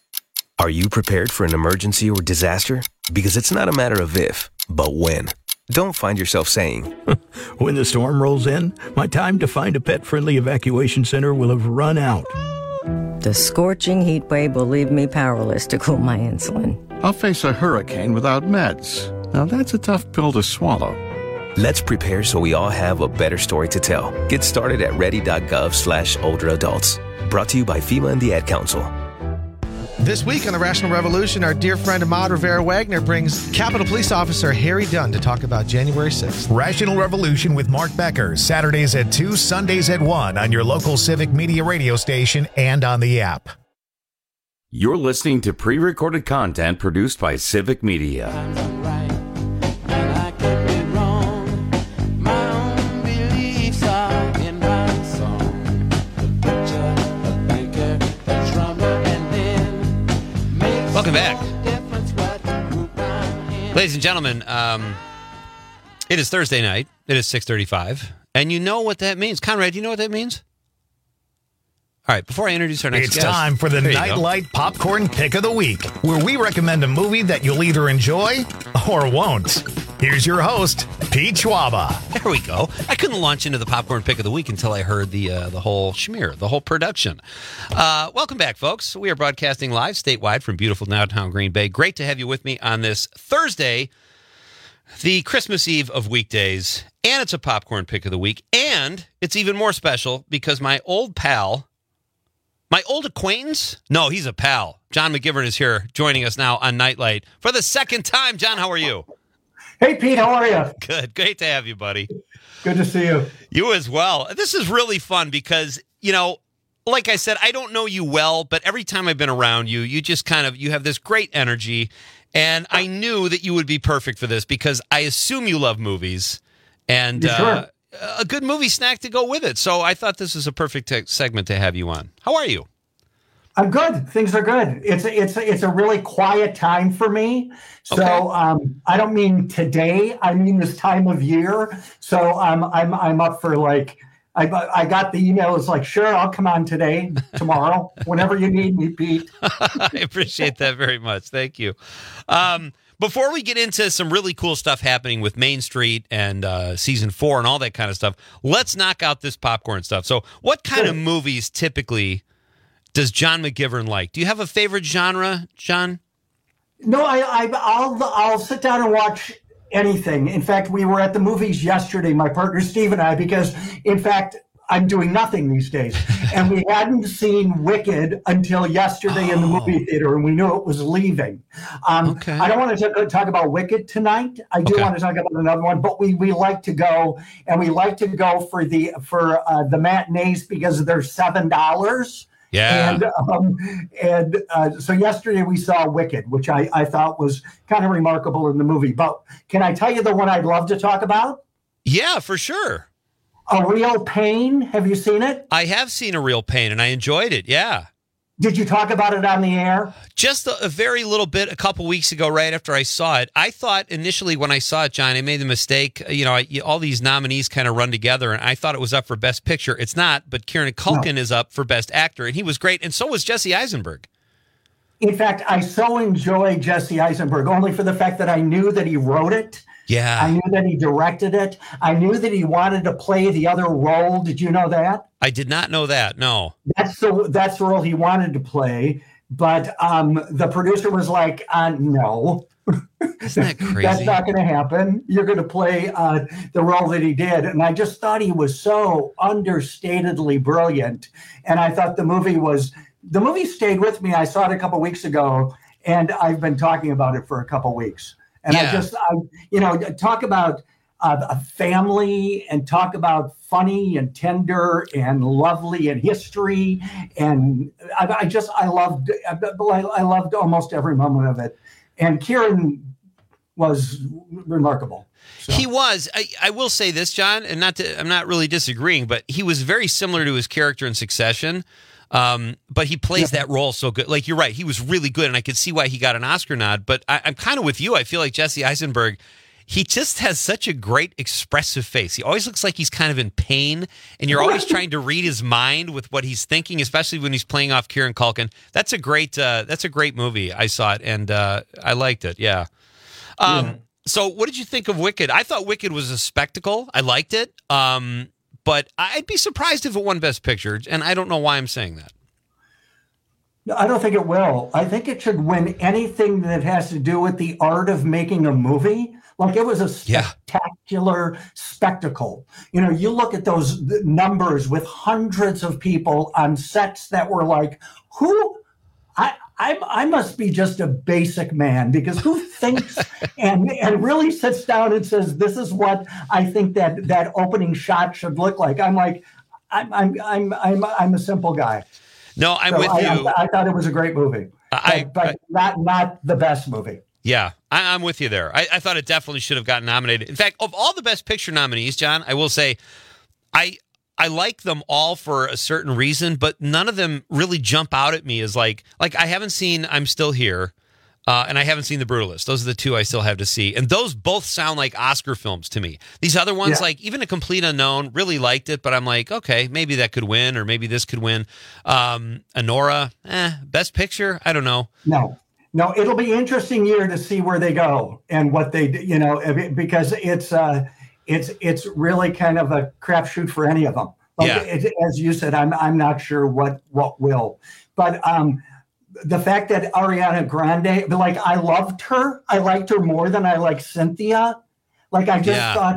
Are you prepared for an emergency or disaster? Because it's not a matter of if, but when. Don't find yourself saying, when the storm rolls in, my time to find a pet-friendly evacuation center will have run out. The scorching heat wave will leave me powerless to cool my insulin. I'll face a hurricane without meds. Now that's a tough pill to swallow. Let's prepare so we all have a better story to tell. Get started at ready.gov slash older adults. Brought to you by FEMA and the Ad Council. This week on the Rational Revolution, our dear friend Ahmad Rivera-Wagner brings Capitol Police Officer Harry Dunn to talk about January sixth. Rational Revolution with Mark Becker, Saturdays at two, Sundays at one on your local Civic Media radio station and on the app. You're listening to pre-recorded content produced by Civic Media. Welcome back. Ladies and gentlemen, um, it is Thursday night. It is six thirty-five. And you know what that means. Conrad, do you know what that means? All right, before I introduce our next it's guest. It's time for the Nightlight Popcorn Pick of the Week, where we recommend a movie that you'll either enjoy or won't. Here's your host, Pete Schwaba. There we go. I couldn't launch into the Popcorn Pick of the Week until I heard the uh, the whole schmear, the whole production. Uh, welcome back, folks. We are broadcasting live statewide from beautiful downtown Green Bay. Great to have you with me on this Thursday, the Christmas Eve of weekdays, and it's a Popcorn Pick of the Week, and it's even more special because my old pal, my old acquaintance, no, he's a pal, John McGivern is here joining us now on Nightlight for the second time. John, how are you? Hey, Pete, how are you? Good. Great to have you, buddy. Good to see you. You as well. This is really fun because, you know, like I said, I don't know you well, but every time I've been around you, you just kind of, you have this great energy. And I knew that you would be perfect for this because I assume you love movies and You sure? uh, a good movie snack to go with it. So I thought this is a perfect te- segment to have you on. How are you? I'm good. Things are good. It's a, it's a, it's a really quiet time for me. So Okay. um, I don't mean today. I mean this time of year. So um, I'm I'm up for like I I got the email. It's like, sure, I'll come on today, tomorrow, whenever you need me, Pete. I appreciate that very much. Thank you. Um, before we get into some really cool stuff happening with Main Street and uh, season four and all that kind of stuff, let's knock out this popcorn stuff. So what kind of movies typically does John McGivern like? Do you have a favorite genre, John? No, I, I I'll I'll sit down and watch anything. In fact, we were at the movies yesterday, my partner Steve and I, because in fact I'm doing nothing these days, and we hadn't seen Wicked until yesterday in the movie theater, and we knew it was leaving. Um, Okay. I don't want to talk, talk about Wicked tonight. I do Okay. want to talk about another one, but we we like to go, and we like to go for the for uh, the matinees because they're seven dollars. Yeah. And um, and uh, so yesterday we saw Wicked, which I, I thought was kind of remarkable in the movie. But can I tell you the one I'd love to talk about? Yeah, for sure. A Real Pain. Have you seen it? I have seen A Real Pain, and I enjoyed it, yeah. Did you talk about it on the air? Just a, a very little bit a couple weeks ago, right after I saw it. I thought initially when I saw it, John, I made the mistake. You know, I, all these nominees kind of run together, and I thought it was up for Best Picture. It's not, but Kieran Culkin No. is up for Best Actor, and he was great, and so was Jesse Eisenberg. In fact, I so enjoy Jesse Eisenberg, only for the fact that I knew that he wrote it. Yeah. I knew that he directed it. I knew that he wanted to play the other role. Did you know that? I did not know that, no. That's the that's the role he wanted to play, but um, the producer was like, uh, "No, Isn't that crazy? that's not going to happen. You're going to play uh, the role that he did." And I just thought he was so understatedly brilliant, and I thought the movie was the movie stayed with me. I saw it a couple weeks ago, and I've been talking about it for a couple weeks. And I Yeah. just, I, you know, talk about uh, a family and talk about funny and tender and lovely and history. And I, I just, I loved, I, I loved almost every moment of it. And Kieran was remarkable. He was. I, I will say this, John, and not to, I'm not really disagreeing, but he was very similar to his character in Succession. Um, but he plays that role so good. Like, you're right. He was really good, and I could see why he got an Oscar nod. But I, I'm kind of with you. I feel like Jesse Eisenberg, he just has such a great expressive face. He always looks like he's kind of in pain, and you're always trying to read his mind with what he's thinking, especially when he's playing off Kieran Culkin. That's a great, uh, that's a great movie. I saw it, and uh, I liked it. Yeah. Um, Yeah. So what did you think of Wicked? I thought Wicked was a spectacle. I liked it. Um, but I'd be surprised if it won Best Picture, and I don't know why I'm saying that. No, I don't think it will. I think it should win anything that has to do with the art of making a movie. Like, it was a spectacular spectacle. You know, you look at those numbers with hundreds of people on sets that were like, who? I, I, I must be just a basic man, because who thinks and and really sits down and says, this is what I think that that opening shot should look like. I'm like, I'm I'm I'm I'm, I'm a simple guy. No, I'm So with I, you. I, I thought it was a great movie, I- but, but I- not not the best movie. Yeah, I, I'm with you there. I, I thought it definitely should have gotten nominated. In fact, of all the Best Picture nominees, John, I will say, I I like them all for a certain reason, but none of them really jump out at me as like like I haven't seen I'm Still Here. Uh, and I haven't seen The Brutalist. Those are the two I still have to see. And those both sound like Oscar films to me. These other ones, Yeah. like even A Complete Unknown, really liked it, but I'm like, okay, maybe that could win, or maybe this could win. Um, Anora, eh, Best Picture? I don't know. No, no, it'll be interesting year to see where they go and what they, you know, because it's uh, it's it's really kind of a crapshoot for any of them. Like, Yeah. it, as you said, I'm I'm not sure what what will, but um, the fact that Ariana Grande, like I loved her, I liked her more than I like Cynthia. Like I just Yeah. thought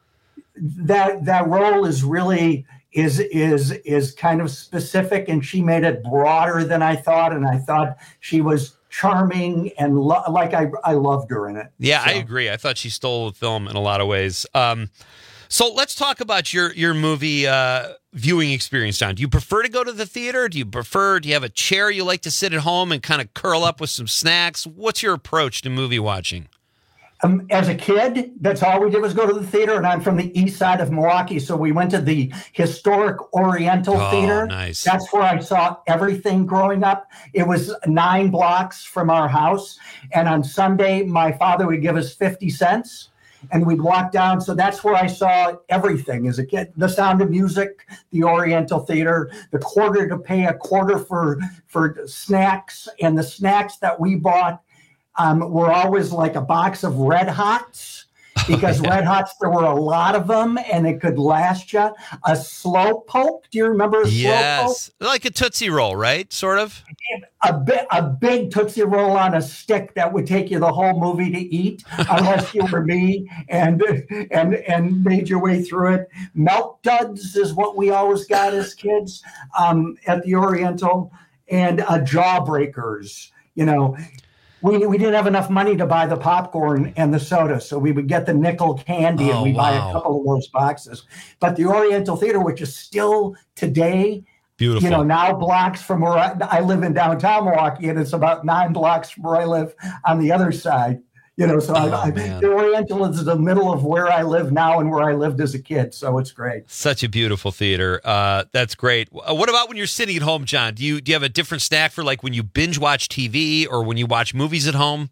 that that role is really is is is kind of specific, and she made it broader than I thought, and I thought she was charming and lo- like I I loved her in it. Yeah, I So. agree. I thought she stole the film in a lot of ways. Um, so let's talk about your your movie uh, viewing experience, John. Do you prefer to go to the theater? Do you prefer? Do you have a chair you like to sit at home and kind of curl up with some snacks? What's your approach to movie watching? Um, as a kid, that's all we did was go to the theater, and I'm from the east side of Milwaukee, so we went to the historic Oriental Oh, Theater. nice. That's where I saw everything growing up. It was nine blocks from our house, and on Sunday, my father would give us fifty cents, and we'd walk down. So that's where I saw everything as a kid. The Sound of Music, the Oriental Theater, the quarter to pay a quarter for for snacks, and the snacks that we bought Um, were always like a box of Red Hots, because Oh, yeah. Red Hots, there were a lot of them, and it could last you. A slow poke. Do you remember a slow poke? Yes, like a Tootsie Roll, right? Sort of. A, bi- a big Tootsie Roll on a stick that would take you the whole movie to eat, unless you were me and and and made your way through it. Milk Duds is what we always got as kids um, at the Oriental, and uh, Jawbreakers. You know, we we didn't have enough money to buy the popcorn and the soda, so we would get the nickel candy, Oh, and we buy wow. a couple of those boxes. But the Oriental Theater, which is still today. Beautiful. You know, now blocks from where I, I live in downtown Milwaukee, and it's about nine blocks from where I live on the other side. You know, so Oh, I, I, man. the Oriental is the middle of where I live now and where I lived as a kid. So it's great. Such a beautiful theater. Uh, that's great. Uh, what about when you're sitting at home, John? Do you do you have a different snack for like when you binge watch T V or when you watch movies at home?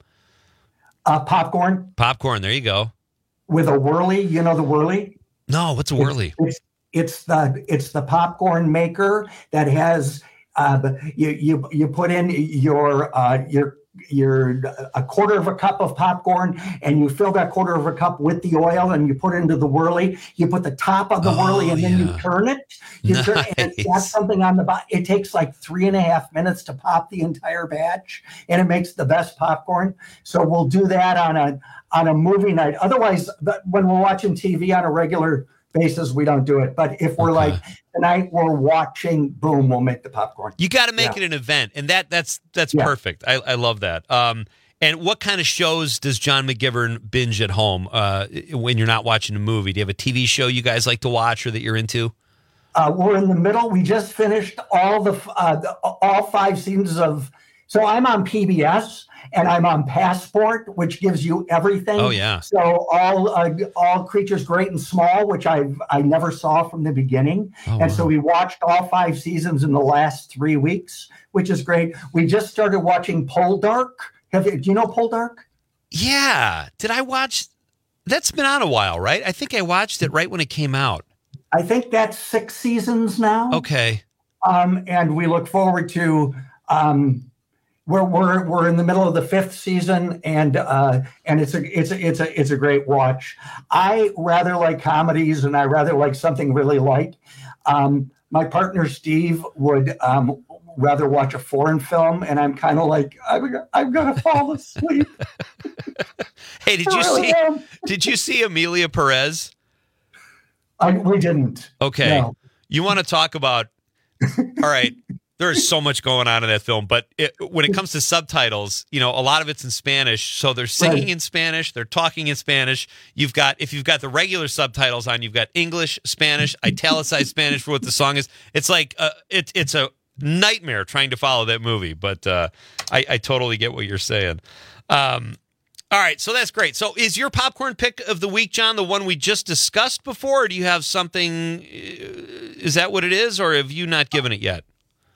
Uh, popcorn Popcorn. There you go. with a whirly. You know the whirly? No, what's a whirly? It's, it's the it's the popcorn maker that has uh, you you you put in your uh, your your a quarter of a cup of popcorn, and you fill that quarter of a cup with the oil, and you put it into the whirly. You put the top of the Oh, whirly, and then yeah. you turn it. You turn, and it's got Nice. something on the bottom. It takes like three and a half minutes to pop the entire batch, and it makes the best popcorn. So we'll do that on a on a movie night. Otherwise, the- when we're watching T V on a regular basis, we don't do it. But if we're Okay. like tonight we're watching, boom, we'll make the popcorn. You got to make Yeah. it an event, and that that's that's Yeah. perfect. I, I love that. Um, and what kind of shows does John McGivern binge at home uh, when you're not watching a movie? Do you have a T V show you guys like to watch or that you're into? Uh, we're in the middle. We just finished all the, uh, the all five seasons of. So I'm on P B S and I'm on Passport, which gives you everything. Oh, yeah. So all uh, all Creatures Great and Small, which I I never saw from the beginning, Oh, and so wow. we watched all five seasons in the last three weeks, which is great. We just started watching Poldark. Have you, do you know Poldark? Yeah. Did I watch? That's been on a while, right? I think I watched it right when it came out. I think that's six seasons now. Okay. Um, and we look forward to. Um, we're we're we're in the middle of the fifth season, and uh, and it's a it's a it's a it's a great watch. I rather like comedies, and I rather like something really light. Um, my partner Steve would um, rather watch a foreign film, and I'm kind of like I'm I'm gonna fall asleep. Hey, did I you really see? am. Did you see Amelia Perez? I, we didn't. Okay. No. You want to talk about? All right. There is so much going on in that film, but it, when it comes to subtitles, you know, a lot of it's in Spanish. So they're singing Right. in Spanish, they're talking in Spanish. You've got, if you've got the regular subtitles on, you've got English, Spanish, italicized Spanish for what the song is. It's like uh, it, it's a nightmare trying to follow that movie. But uh, I, I totally get what you're saying. Um, all right, so that's great. So is your popcorn pick of the week, John, the one we just discussed before, or do you have something? uh, Is that what it is, or have you not given it yet?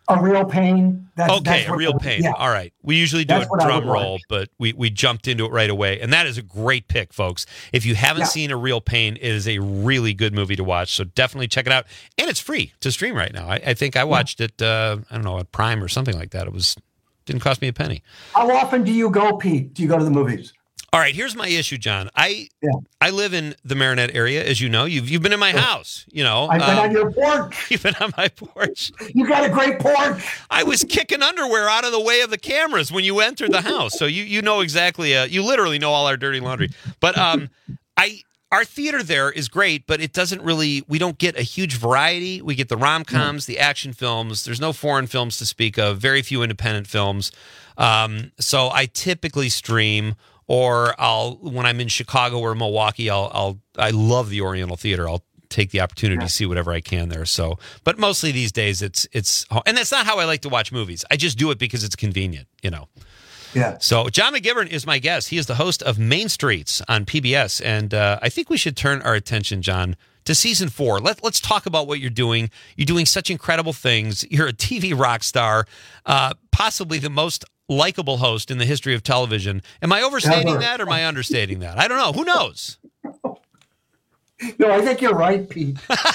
A Real Pain. That's, okay, that's A what Real the- Pain. yeah. All right. We usually do That's a what I drum would roll, watch. but we, we jumped into it right away. And that is a great pick, folks. If you haven't Yeah. seen A Real Pain, it is a really good movie to watch. So definitely check it out. And it's free to stream right now. I, I think I watched it, uh, I don't know, at Prime or something like that. It was didn't cost me a penny. How often do you go, Pete? Do you go to the movies? All right, here's my issue, John. I Yeah. I live in the Marinette area, as you know. You've you've been in my house, you know. I've been um, on your porch. You've been on my porch. You got a great porch. I was kicking underwear out of the way of the cameras when you entered the house, so you you know exactly. Uh, you literally know all our dirty laundry. But um, I our theater there is great, but it doesn't really. We don't get a huge variety. We get the rom-coms, the action films. There's no foreign films to speak of. Very few independent films. Um, so I typically stream. Or I'll when I'm in Chicago or Milwaukee, I'll I'll I love the Oriental Theater. I'll take the opportunity yeah. to see whatever I can there. So, but mostly these days it's it's and that's not how I like to watch movies. I just do it because it's convenient, you know. Yeah. So John McGivern is my guest. He is the host of Main Streets on P B S, and uh, I think we should turn our attention, John, to season four. Let, let's talk about what you're doing. You're doing such incredible things. You're a T V rock star, uh, possibly the most likable host in the history of television. Am I overstating Ever. that or am I understating that? I don't know. Who knows? No, I think you're right, Pete.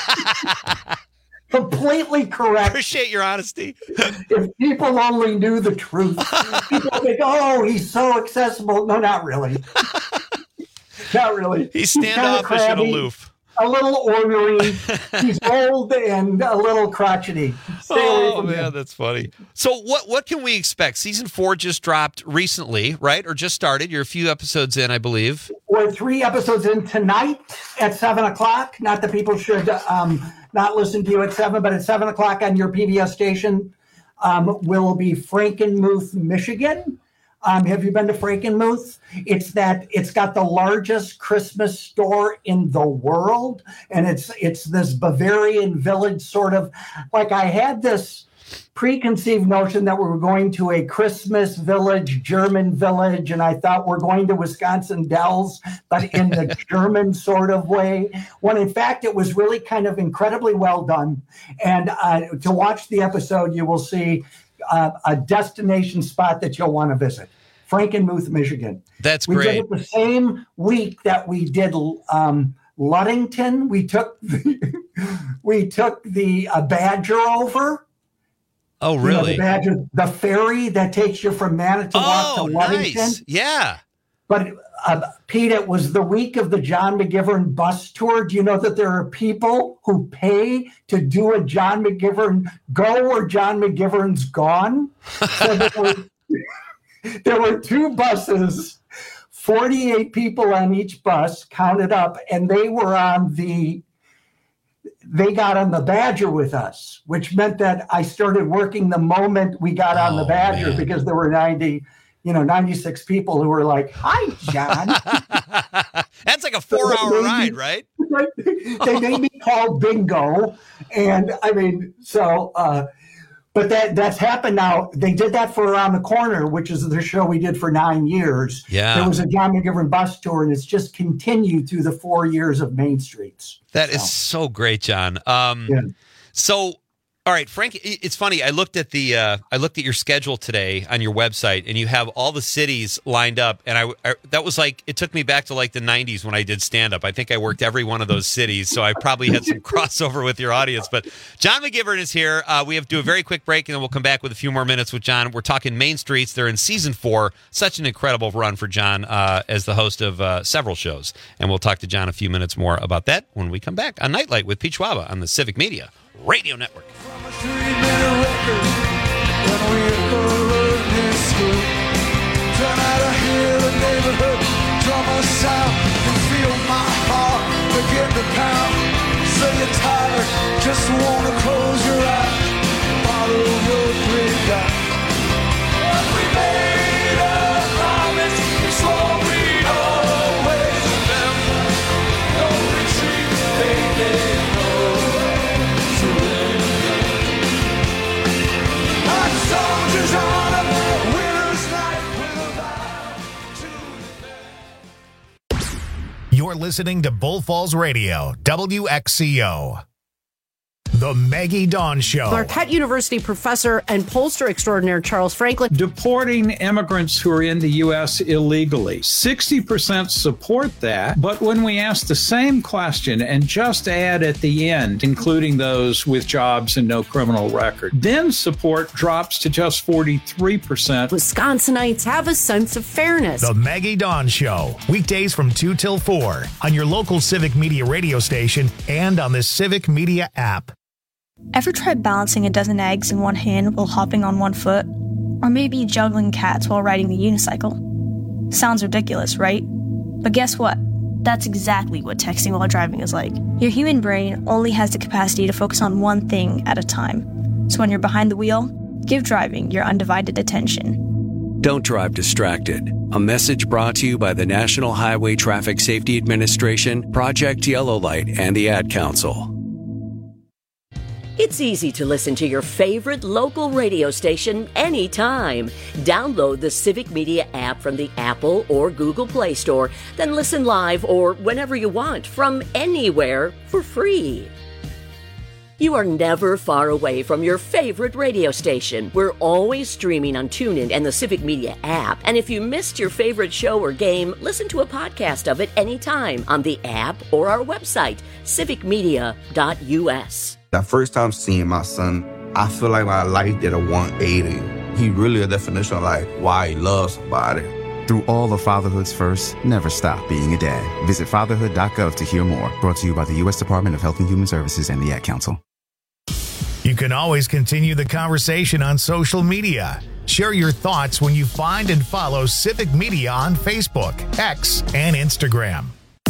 Completely correct. Appreciate your honesty. If people only knew the truth, people think, oh, he's so accessible. No, not really. Not really. He's kinda standoffish and crabby, aloof. A little ornery. He's old and a little crotchety. Stay away Oh from man, him. that's funny. So what what can we expect? Season four just dropped recently, right? Or just started. You're a few episodes in, I believe. We're three episodes in tonight at seven o'clock. Not that people should um, not listen to you at seven, but at seven o'clock on your P B S station um, will be Frankenmuth, Michigan. Um, have you been to Frankenmuth? It's that it's got the largest Christmas store in the world, and it's it's this Bavarian village sort of like I had this preconceived notion that we were going to a Christmas village, German village, and I thought we're going to Wisconsin Dells, but in the German sort of way, when in fact it was really kind of incredibly well done. And uh, to watch the episode, you will see uh, a destination spot that you'll want to visit. Frankenmuth, Michigan. That's we great. did it the same week that we did um, Ludington. We took the, we took the uh, Badger over. Oh, You know, really? the Badger, the ferry that takes you from Manitowoc Oh, to Ludington. nice. Yeah. But uh, Pete, it was the week of the John McGivern bus tour. Do you know that there are people who pay to do a John McGivern go where John McGivern's gone? So there, were, there were two buses, forty-eight people on each bus, counted up, and they were on the. They got on the Badger with us, which meant that I started working the moment we got on Oh, the Badger man. because there were ninety. You know, ninety-six people who were like, hi, John. That's like a four-hour So they ride, made me- right? They made me call bingo. And I mean, so, uh, but that that's happened now. They did that for Around the Corner, which is the show we did for nine years. Yeah. There was a John McGivern bus tour, and it's just continued through the four years of Main Streets. That is so great, John. Um, Yeah. So, all right, Frank. it- It's funny. I looked at the uh, I looked at your schedule today on your website, and you have all the cities lined up. And I, I that was like it took me back to like the nineties when I did stand up. I think I worked every one of those cities, so I probably had some crossover with your audience. But John McGivern is here. Uh, we have to do a very quick break, and then we'll come back with a few more minutes with John. We're talking Main Streets. They're in season four. Such an incredible run for John uh, as the host of uh, several shows, and we'll talk to John a few minutes more about that when we come back on Nightlight with Pete Schwaba on the Civic Media Radio Network. Just wanna close your eyes, follow your great God. We made a promise, we swore we'd always remember. No retreat, baby, no surrender. Like soldiers on a winter's night with a vow to You're listening to Bull Falls Radio, W X C O. The Maggie Dawn Show. Marquette University professor and pollster extraordinaire Charles Franklin. Deporting immigrants who are in the U S illegally. sixty percent support that, but when we ask the same question and just add at the end, including those with jobs and no criminal record, then support drops to just forty-three percent. Wisconsinites have a sense of fairness. The Maggie Dawn Show. Weekdays from two till four on your local Civic Media radio station and on the Civic Media app. Ever tried balancing a dozen eggs in one hand while hopping on one foot? Or maybe juggling cats while riding the unicycle? Sounds ridiculous, right? But guess what? That's exactly what texting while driving is like. Your human brain only has the capacity to focus on one thing at a time. So when you're behind the wheel, give driving your undivided attention. Don't drive distracted. A message brought to you by the National Highway Traffic Safety Administration, Project Yellow Light, and the Ad Council. It's easy to listen to your favorite local radio station anytime. Download the Civic Media app from the Apple or Google Play Store, then listen live or whenever you want from anywhere for free. You are never far away from your favorite radio station. We're always streaming on TuneIn and the Civic Media app. And if you missed your favorite show or game, listen to a podcast of it anytime on the app or our website, civic media dot u s. That first time seeing my son, I feel like my life did a one eighty. He really a definition of like why he loves somebody. Through all of fatherhood's first, never stop being a dad. Visit fatherhood dot gov to hear more. Brought to you by the U S Department of Health and Human Services and the Ad Council. You can always continue the conversation on social media. Share your thoughts when you find and follow Civic Media on Facebook, X, and Instagram.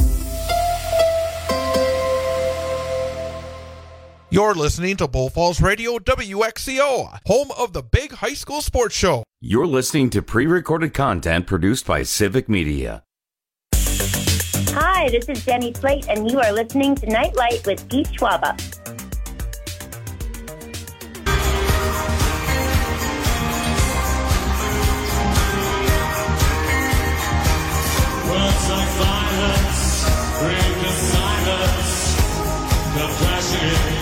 You're listening to Bull Falls Radio W X C O, home of the big high school sports show. You're listening to pre-recorded content produced by Civic Media. Hi, this is Jenny Slate, and you are listening to Nightlight with Pete Schwaba. Words like violence, break the silence, the flashing.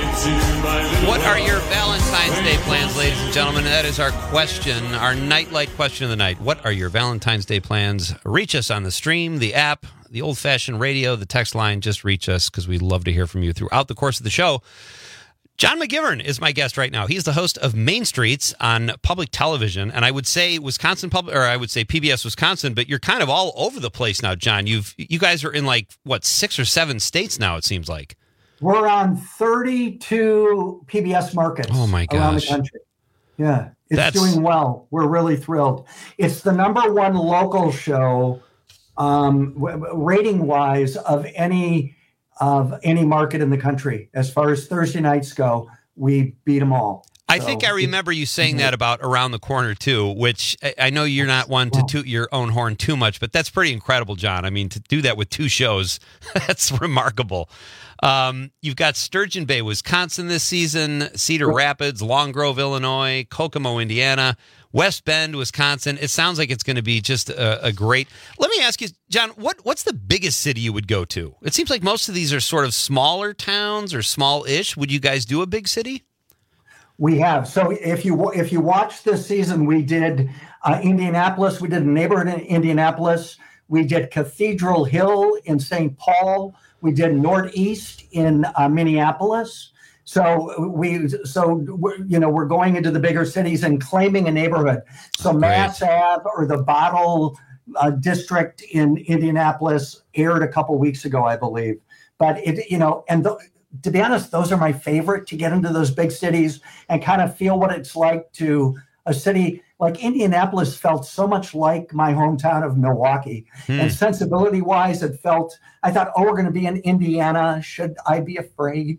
What are your Valentine's Day plans, ladies and gentlemen? That is our question, our nightlight question of the night. What are your Valentine's Day plans? Reach us on the stream, the app, the old-fashioned radio, the text line. Just reach us because we'd love to hear from you throughout the course of the show. John McGivern is my guest right now. He's the host of Main Streets on public television, and I would say Wisconsin public, or I would say P B S Wisconsin, but you're kind of all over the place now, John. You've you guys are in like what six or seven states now. It seems like. We're on thirty-two P B S markets oh my gosh. around the country. Yeah, it's That's... doing well. We're really thrilled. It's the number one local show, um, rating-wise, of any of any market in the country. As far as Thursday nights go, we beat them all. I so, think I remember you saying that about Around the Corner, too, which I know you're not one to toot your own horn too much, but that's pretty incredible, John. I mean, to do that with two shows, that's remarkable. Um, you've got Sturgeon Bay, Wisconsin this season, Cedar Rapids, Long Grove, Illinois, Kokomo, Indiana, West Bend, Wisconsin. It sounds like it's going to be just a, a great... Let me ask you, John, what, what's the biggest city you would go to? It seems like most of these are sort of smaller towns or small-ish. Would you guys do a big city? We have. So if you if you watch this season, we did uh, Indianapolis. We did a neighborhood in Indianapolis. We did Cathedral Hill in Saint Paul. We did Northeast in uh, Minneapolis. So we so we're, you know we're going into the bigger cities and claiming a neighborhood. So Great. Mass Ave or the Bottle uh, District in Indianapolis aired a couple weeks ago, I believe. But it you know and the, to be honest, those are my favorite, to get into those big cities and kind of feel what it's like to a city like Indianapolis. Felt so much like my hometown of Milwaukee. Hmm. And sensibility wise, it felt, I thought, oh, we're going to be in Indiana. Should I be afraid?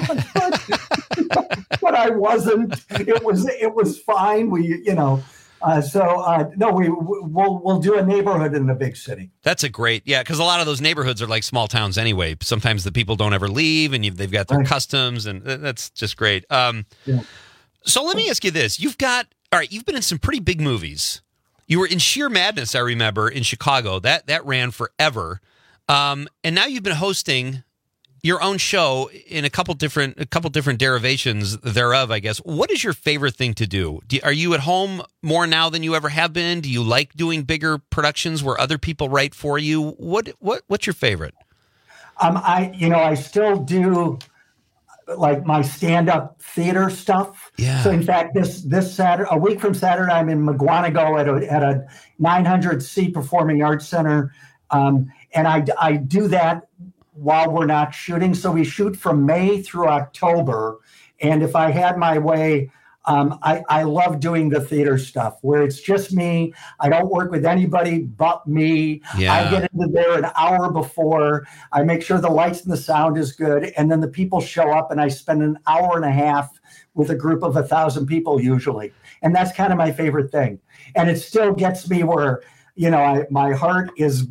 But I wasn't. It was, it was fine. We, you know, Uh, so uh, no, we we'll we'll do a neighborhood in the big city. That's a great, yeah, because a lot of those neighborhoods are like small towns anyway. Sometimes the people don't ever leave, and you've, they've got their right. customs, and that's just great. Um, yeah. So let me ask you this: you've got all right, you've been in some pretty big movies. You were in Sheer Madness, I remember, in Chicago. That that ran forever, um, and now you've been hosting your own show in a couple different a couple different derivations thereof, I guess. What is your favorite thing to do? do? Are you at home more now than you ever have been? Do you like doing bigger productions where other people write for you? What what what's your favorite? Um, I you know I still do like my stand-up theater stuff. Yeah. So in fact, this this Saturday, a week from Saturday, I'm in McGuanago at a at a nine hundred seat performing arts center, um, and I I do that while we're not shooting. So we shoot from May through October. And if I had my way, um, I, I love doing the theater stuff where it's just me. I don't work with anybody but me. Yeah. I get into there an hour before. I make sure the lights and the sound is good. And then the people show up and I spend an hour and a half with a group of a thousand people usually. And that's kind of my favorite thing. And it still gets me where, you know, I, my heart is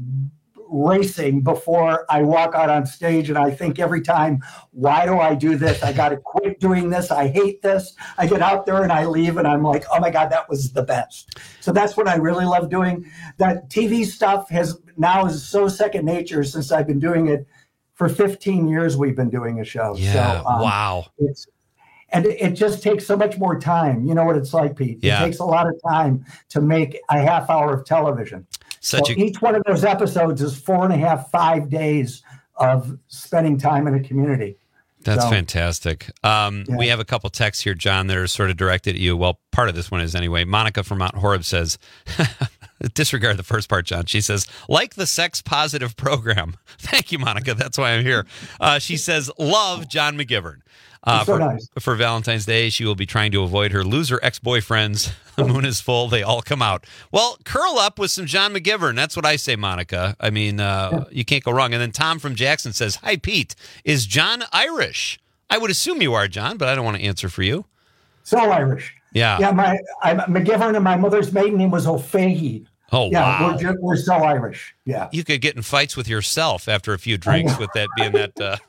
racing before I walk out on stage, and I think every time, why do I do this? I got to quit doing this. I hate this. I get out there and I leave and I'm like, oh my God, that was the best. So that's what I really love doing. That T V stuff has now is so second nature since I've been doing it for fifteen years. We've been doing a show. Yeah. So, um, wow. It's, and it just takes so much more time. You know what it's like, Pete. Yeah. It takes a lot of time to make a half hour of television. Such so a- each one of those episodes is four and a half, five days of spending time in a community. That's So- fantastic. Um, Yeah. We have a couple texts here, John, that are sort of directed at you. Well, part of this one is anyway. Monica from Mount Horeb says, disregard the first part, John. She says, like the sex positive program. Thank you, Monica. That's why I'm here. Uh, she says, love John McGivern. Uh, So for, nice. for Valentine's Day, she will be trying to avoid her loser ex-boyfriends. The moon is full. They all come out. Well, curl up with some John McGivern. That's what I say, Monica. I mean, uh, you can't go wrong. And then Tom from Jackson says, hi, Pete. Is John Irish? I would assume you are, John, but I don't want to answer for you. So Irish. Yeah. Yeah, my I'm McGivern and my mother's maiden name was O'Fahey. Oh, yeah, wow. We're, ju- we're so Irish. Yeah. You could get in fights with yourself after a few drinks with that being that. Uh...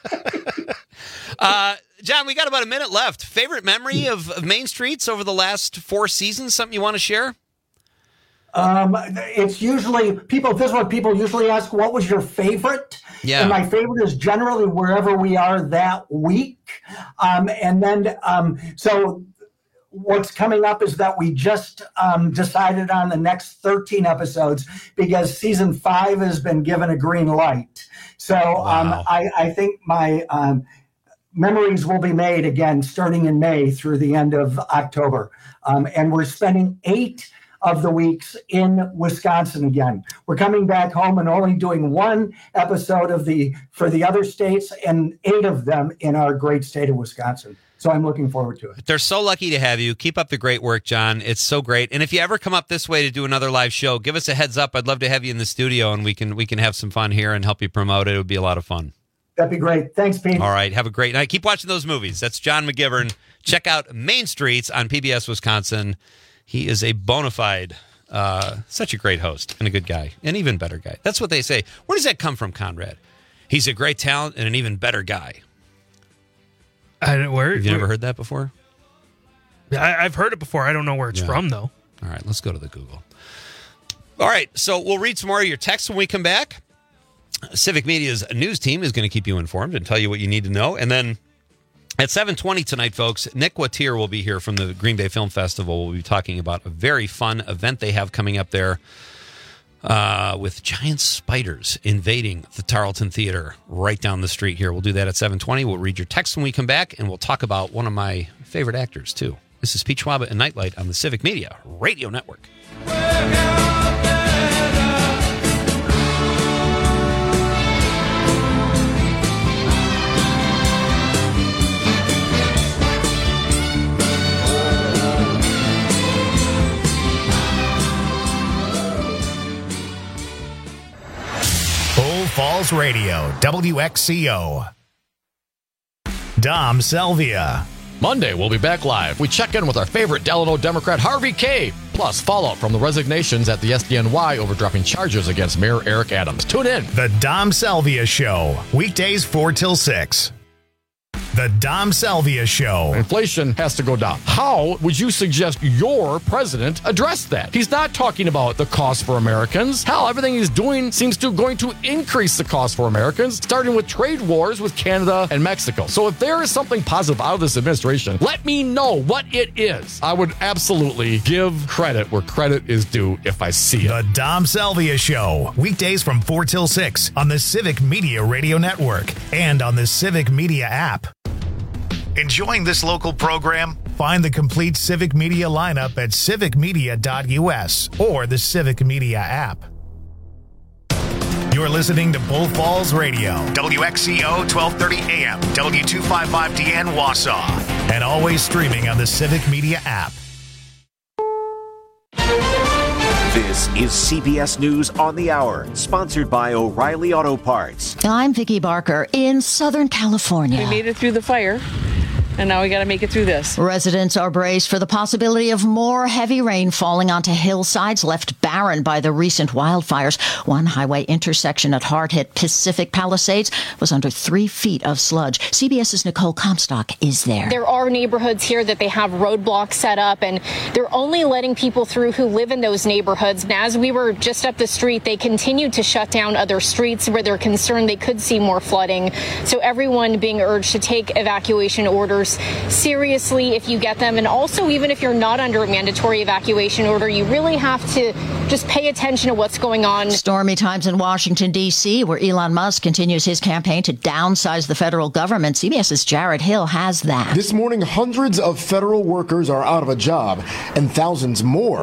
uh, John, we got about a minute left. Favorite memory of, of Main Streets over the last four seasons? Something you want to share? Um, it's usually people. This is what people usually ask. What was your favorite? Yeah. And my favorite is generally wherever we are that week. Um, and then um, so what's coming up is that we just um, decided on the next thirteen episodes because season five has been given a green light. So um, Wow. I, I think my um, memories will be made again starting in May through the end of October. Um, and we're spending eight of the weeks in Wisconsin again. We're coming back home and only doing one episode of the for the other states and eight of them in our great state of Wisconsin. So I'm looking forward to it. They're so lucky to have you. Keep up the great work, John. It's so great. And if you ever come up this way to do another live show, give us a heads up. I'd love to have you in the studio, and we can we can have some fun here and help you promote it. It would be a lot of fun. That'd be great. Thanks, Pete. All right. Have a great night. Keep watching those movies. That's John McGivern. Check out Main Streets on P B S Wisconsin. He is a bona fide, uh, such a great host and a good guy, an even better guy. That's what they say. Where does that come from, Conrad? He's a great talent and an even better guy. I don't, where, Have you where, never heard that before? I, I've heard it before. I don't know where it's Yeah. from, though. All right, let's go to the Google. All right, so we'll read some more of your texts when we come back. Civic Media's news team is going to keep you informed and tell you what you need to know. And then at seven twenty tonight, folks, Nick Wattier will be here from the Green Bay Film Festival. We'll be talking about a very fun event they have coming up there uh, with giant spiders invading the Tarleton Theater right down the street here. We'll do that at seven twenty. We'll read your text when we come back, and we'll talk about one of my favorite actors, too. This is Pete Schwaba and Nightlight on the Civic Media Radio Network. Bull Falls Radio, W X C O. Dom Selvia. Monday, we'll be back live. We check in with our favorite Delano Democrat, Harvey Kaye. Plus, fallout from the resignations at the S D N Y over dropping charges against Mayor Eric Adams. Tune in. The Dom Selvia Show, weekdays four till six. The Dom Salvia Show. Inflation has to go down. How would you suggest your president address that? He's not talking about the cost for Americans. Hell, everything he's doing seems to going to increase the cost for Americans, starting with trade wars with Canada and Mexico. So if there is something positive out of this administration, let me know what it is. I would absolutely give credit where credit is due if I see it. The Dom Salvia Show. Weekdays from four till six on the Civic Media Radio Network and on the Civic Media app. Enjoying this local program? Find the complete Civic Media lineup at civic media dot u s or the Civic Media app. You're listening to Bull Falls Radio, W X C O twelve thirty A M, W two fifty-five D N Wausau, and always streaming on the Civic Media app. This is C B S News on the Hour, sponsored by O'Reilly Auto Parts. I'm Vicki Barker in Southern California. We made it through the fire, and now we got to make it through this. Residents are braced for the possibility of more heavy rain falling onto hillsides left barren by the recent wildfires. One highway intersection at hard-hit Pacific Palisades was under three feet of sludge. CBS's Nicole Comstock is there. There are neighborhoods here that they have roadblocks set up, and they're only letting people through who live in those neighborhoods. And as we were just up the street, they continued to shut down other streets where they're concerned they could see more flooding. So everyone being urged to take evacuation orders seriously if you get them. And also, even if you're not under a mandatory evacuation order, you really have to just pay attention to what's going on. Stormy times in Washington, D C, where Elon Musk continues his campaign to downsize the federal government. CBS's Jared Hill has that. This morning, hundreds of federal workers are out of a job, and thousands more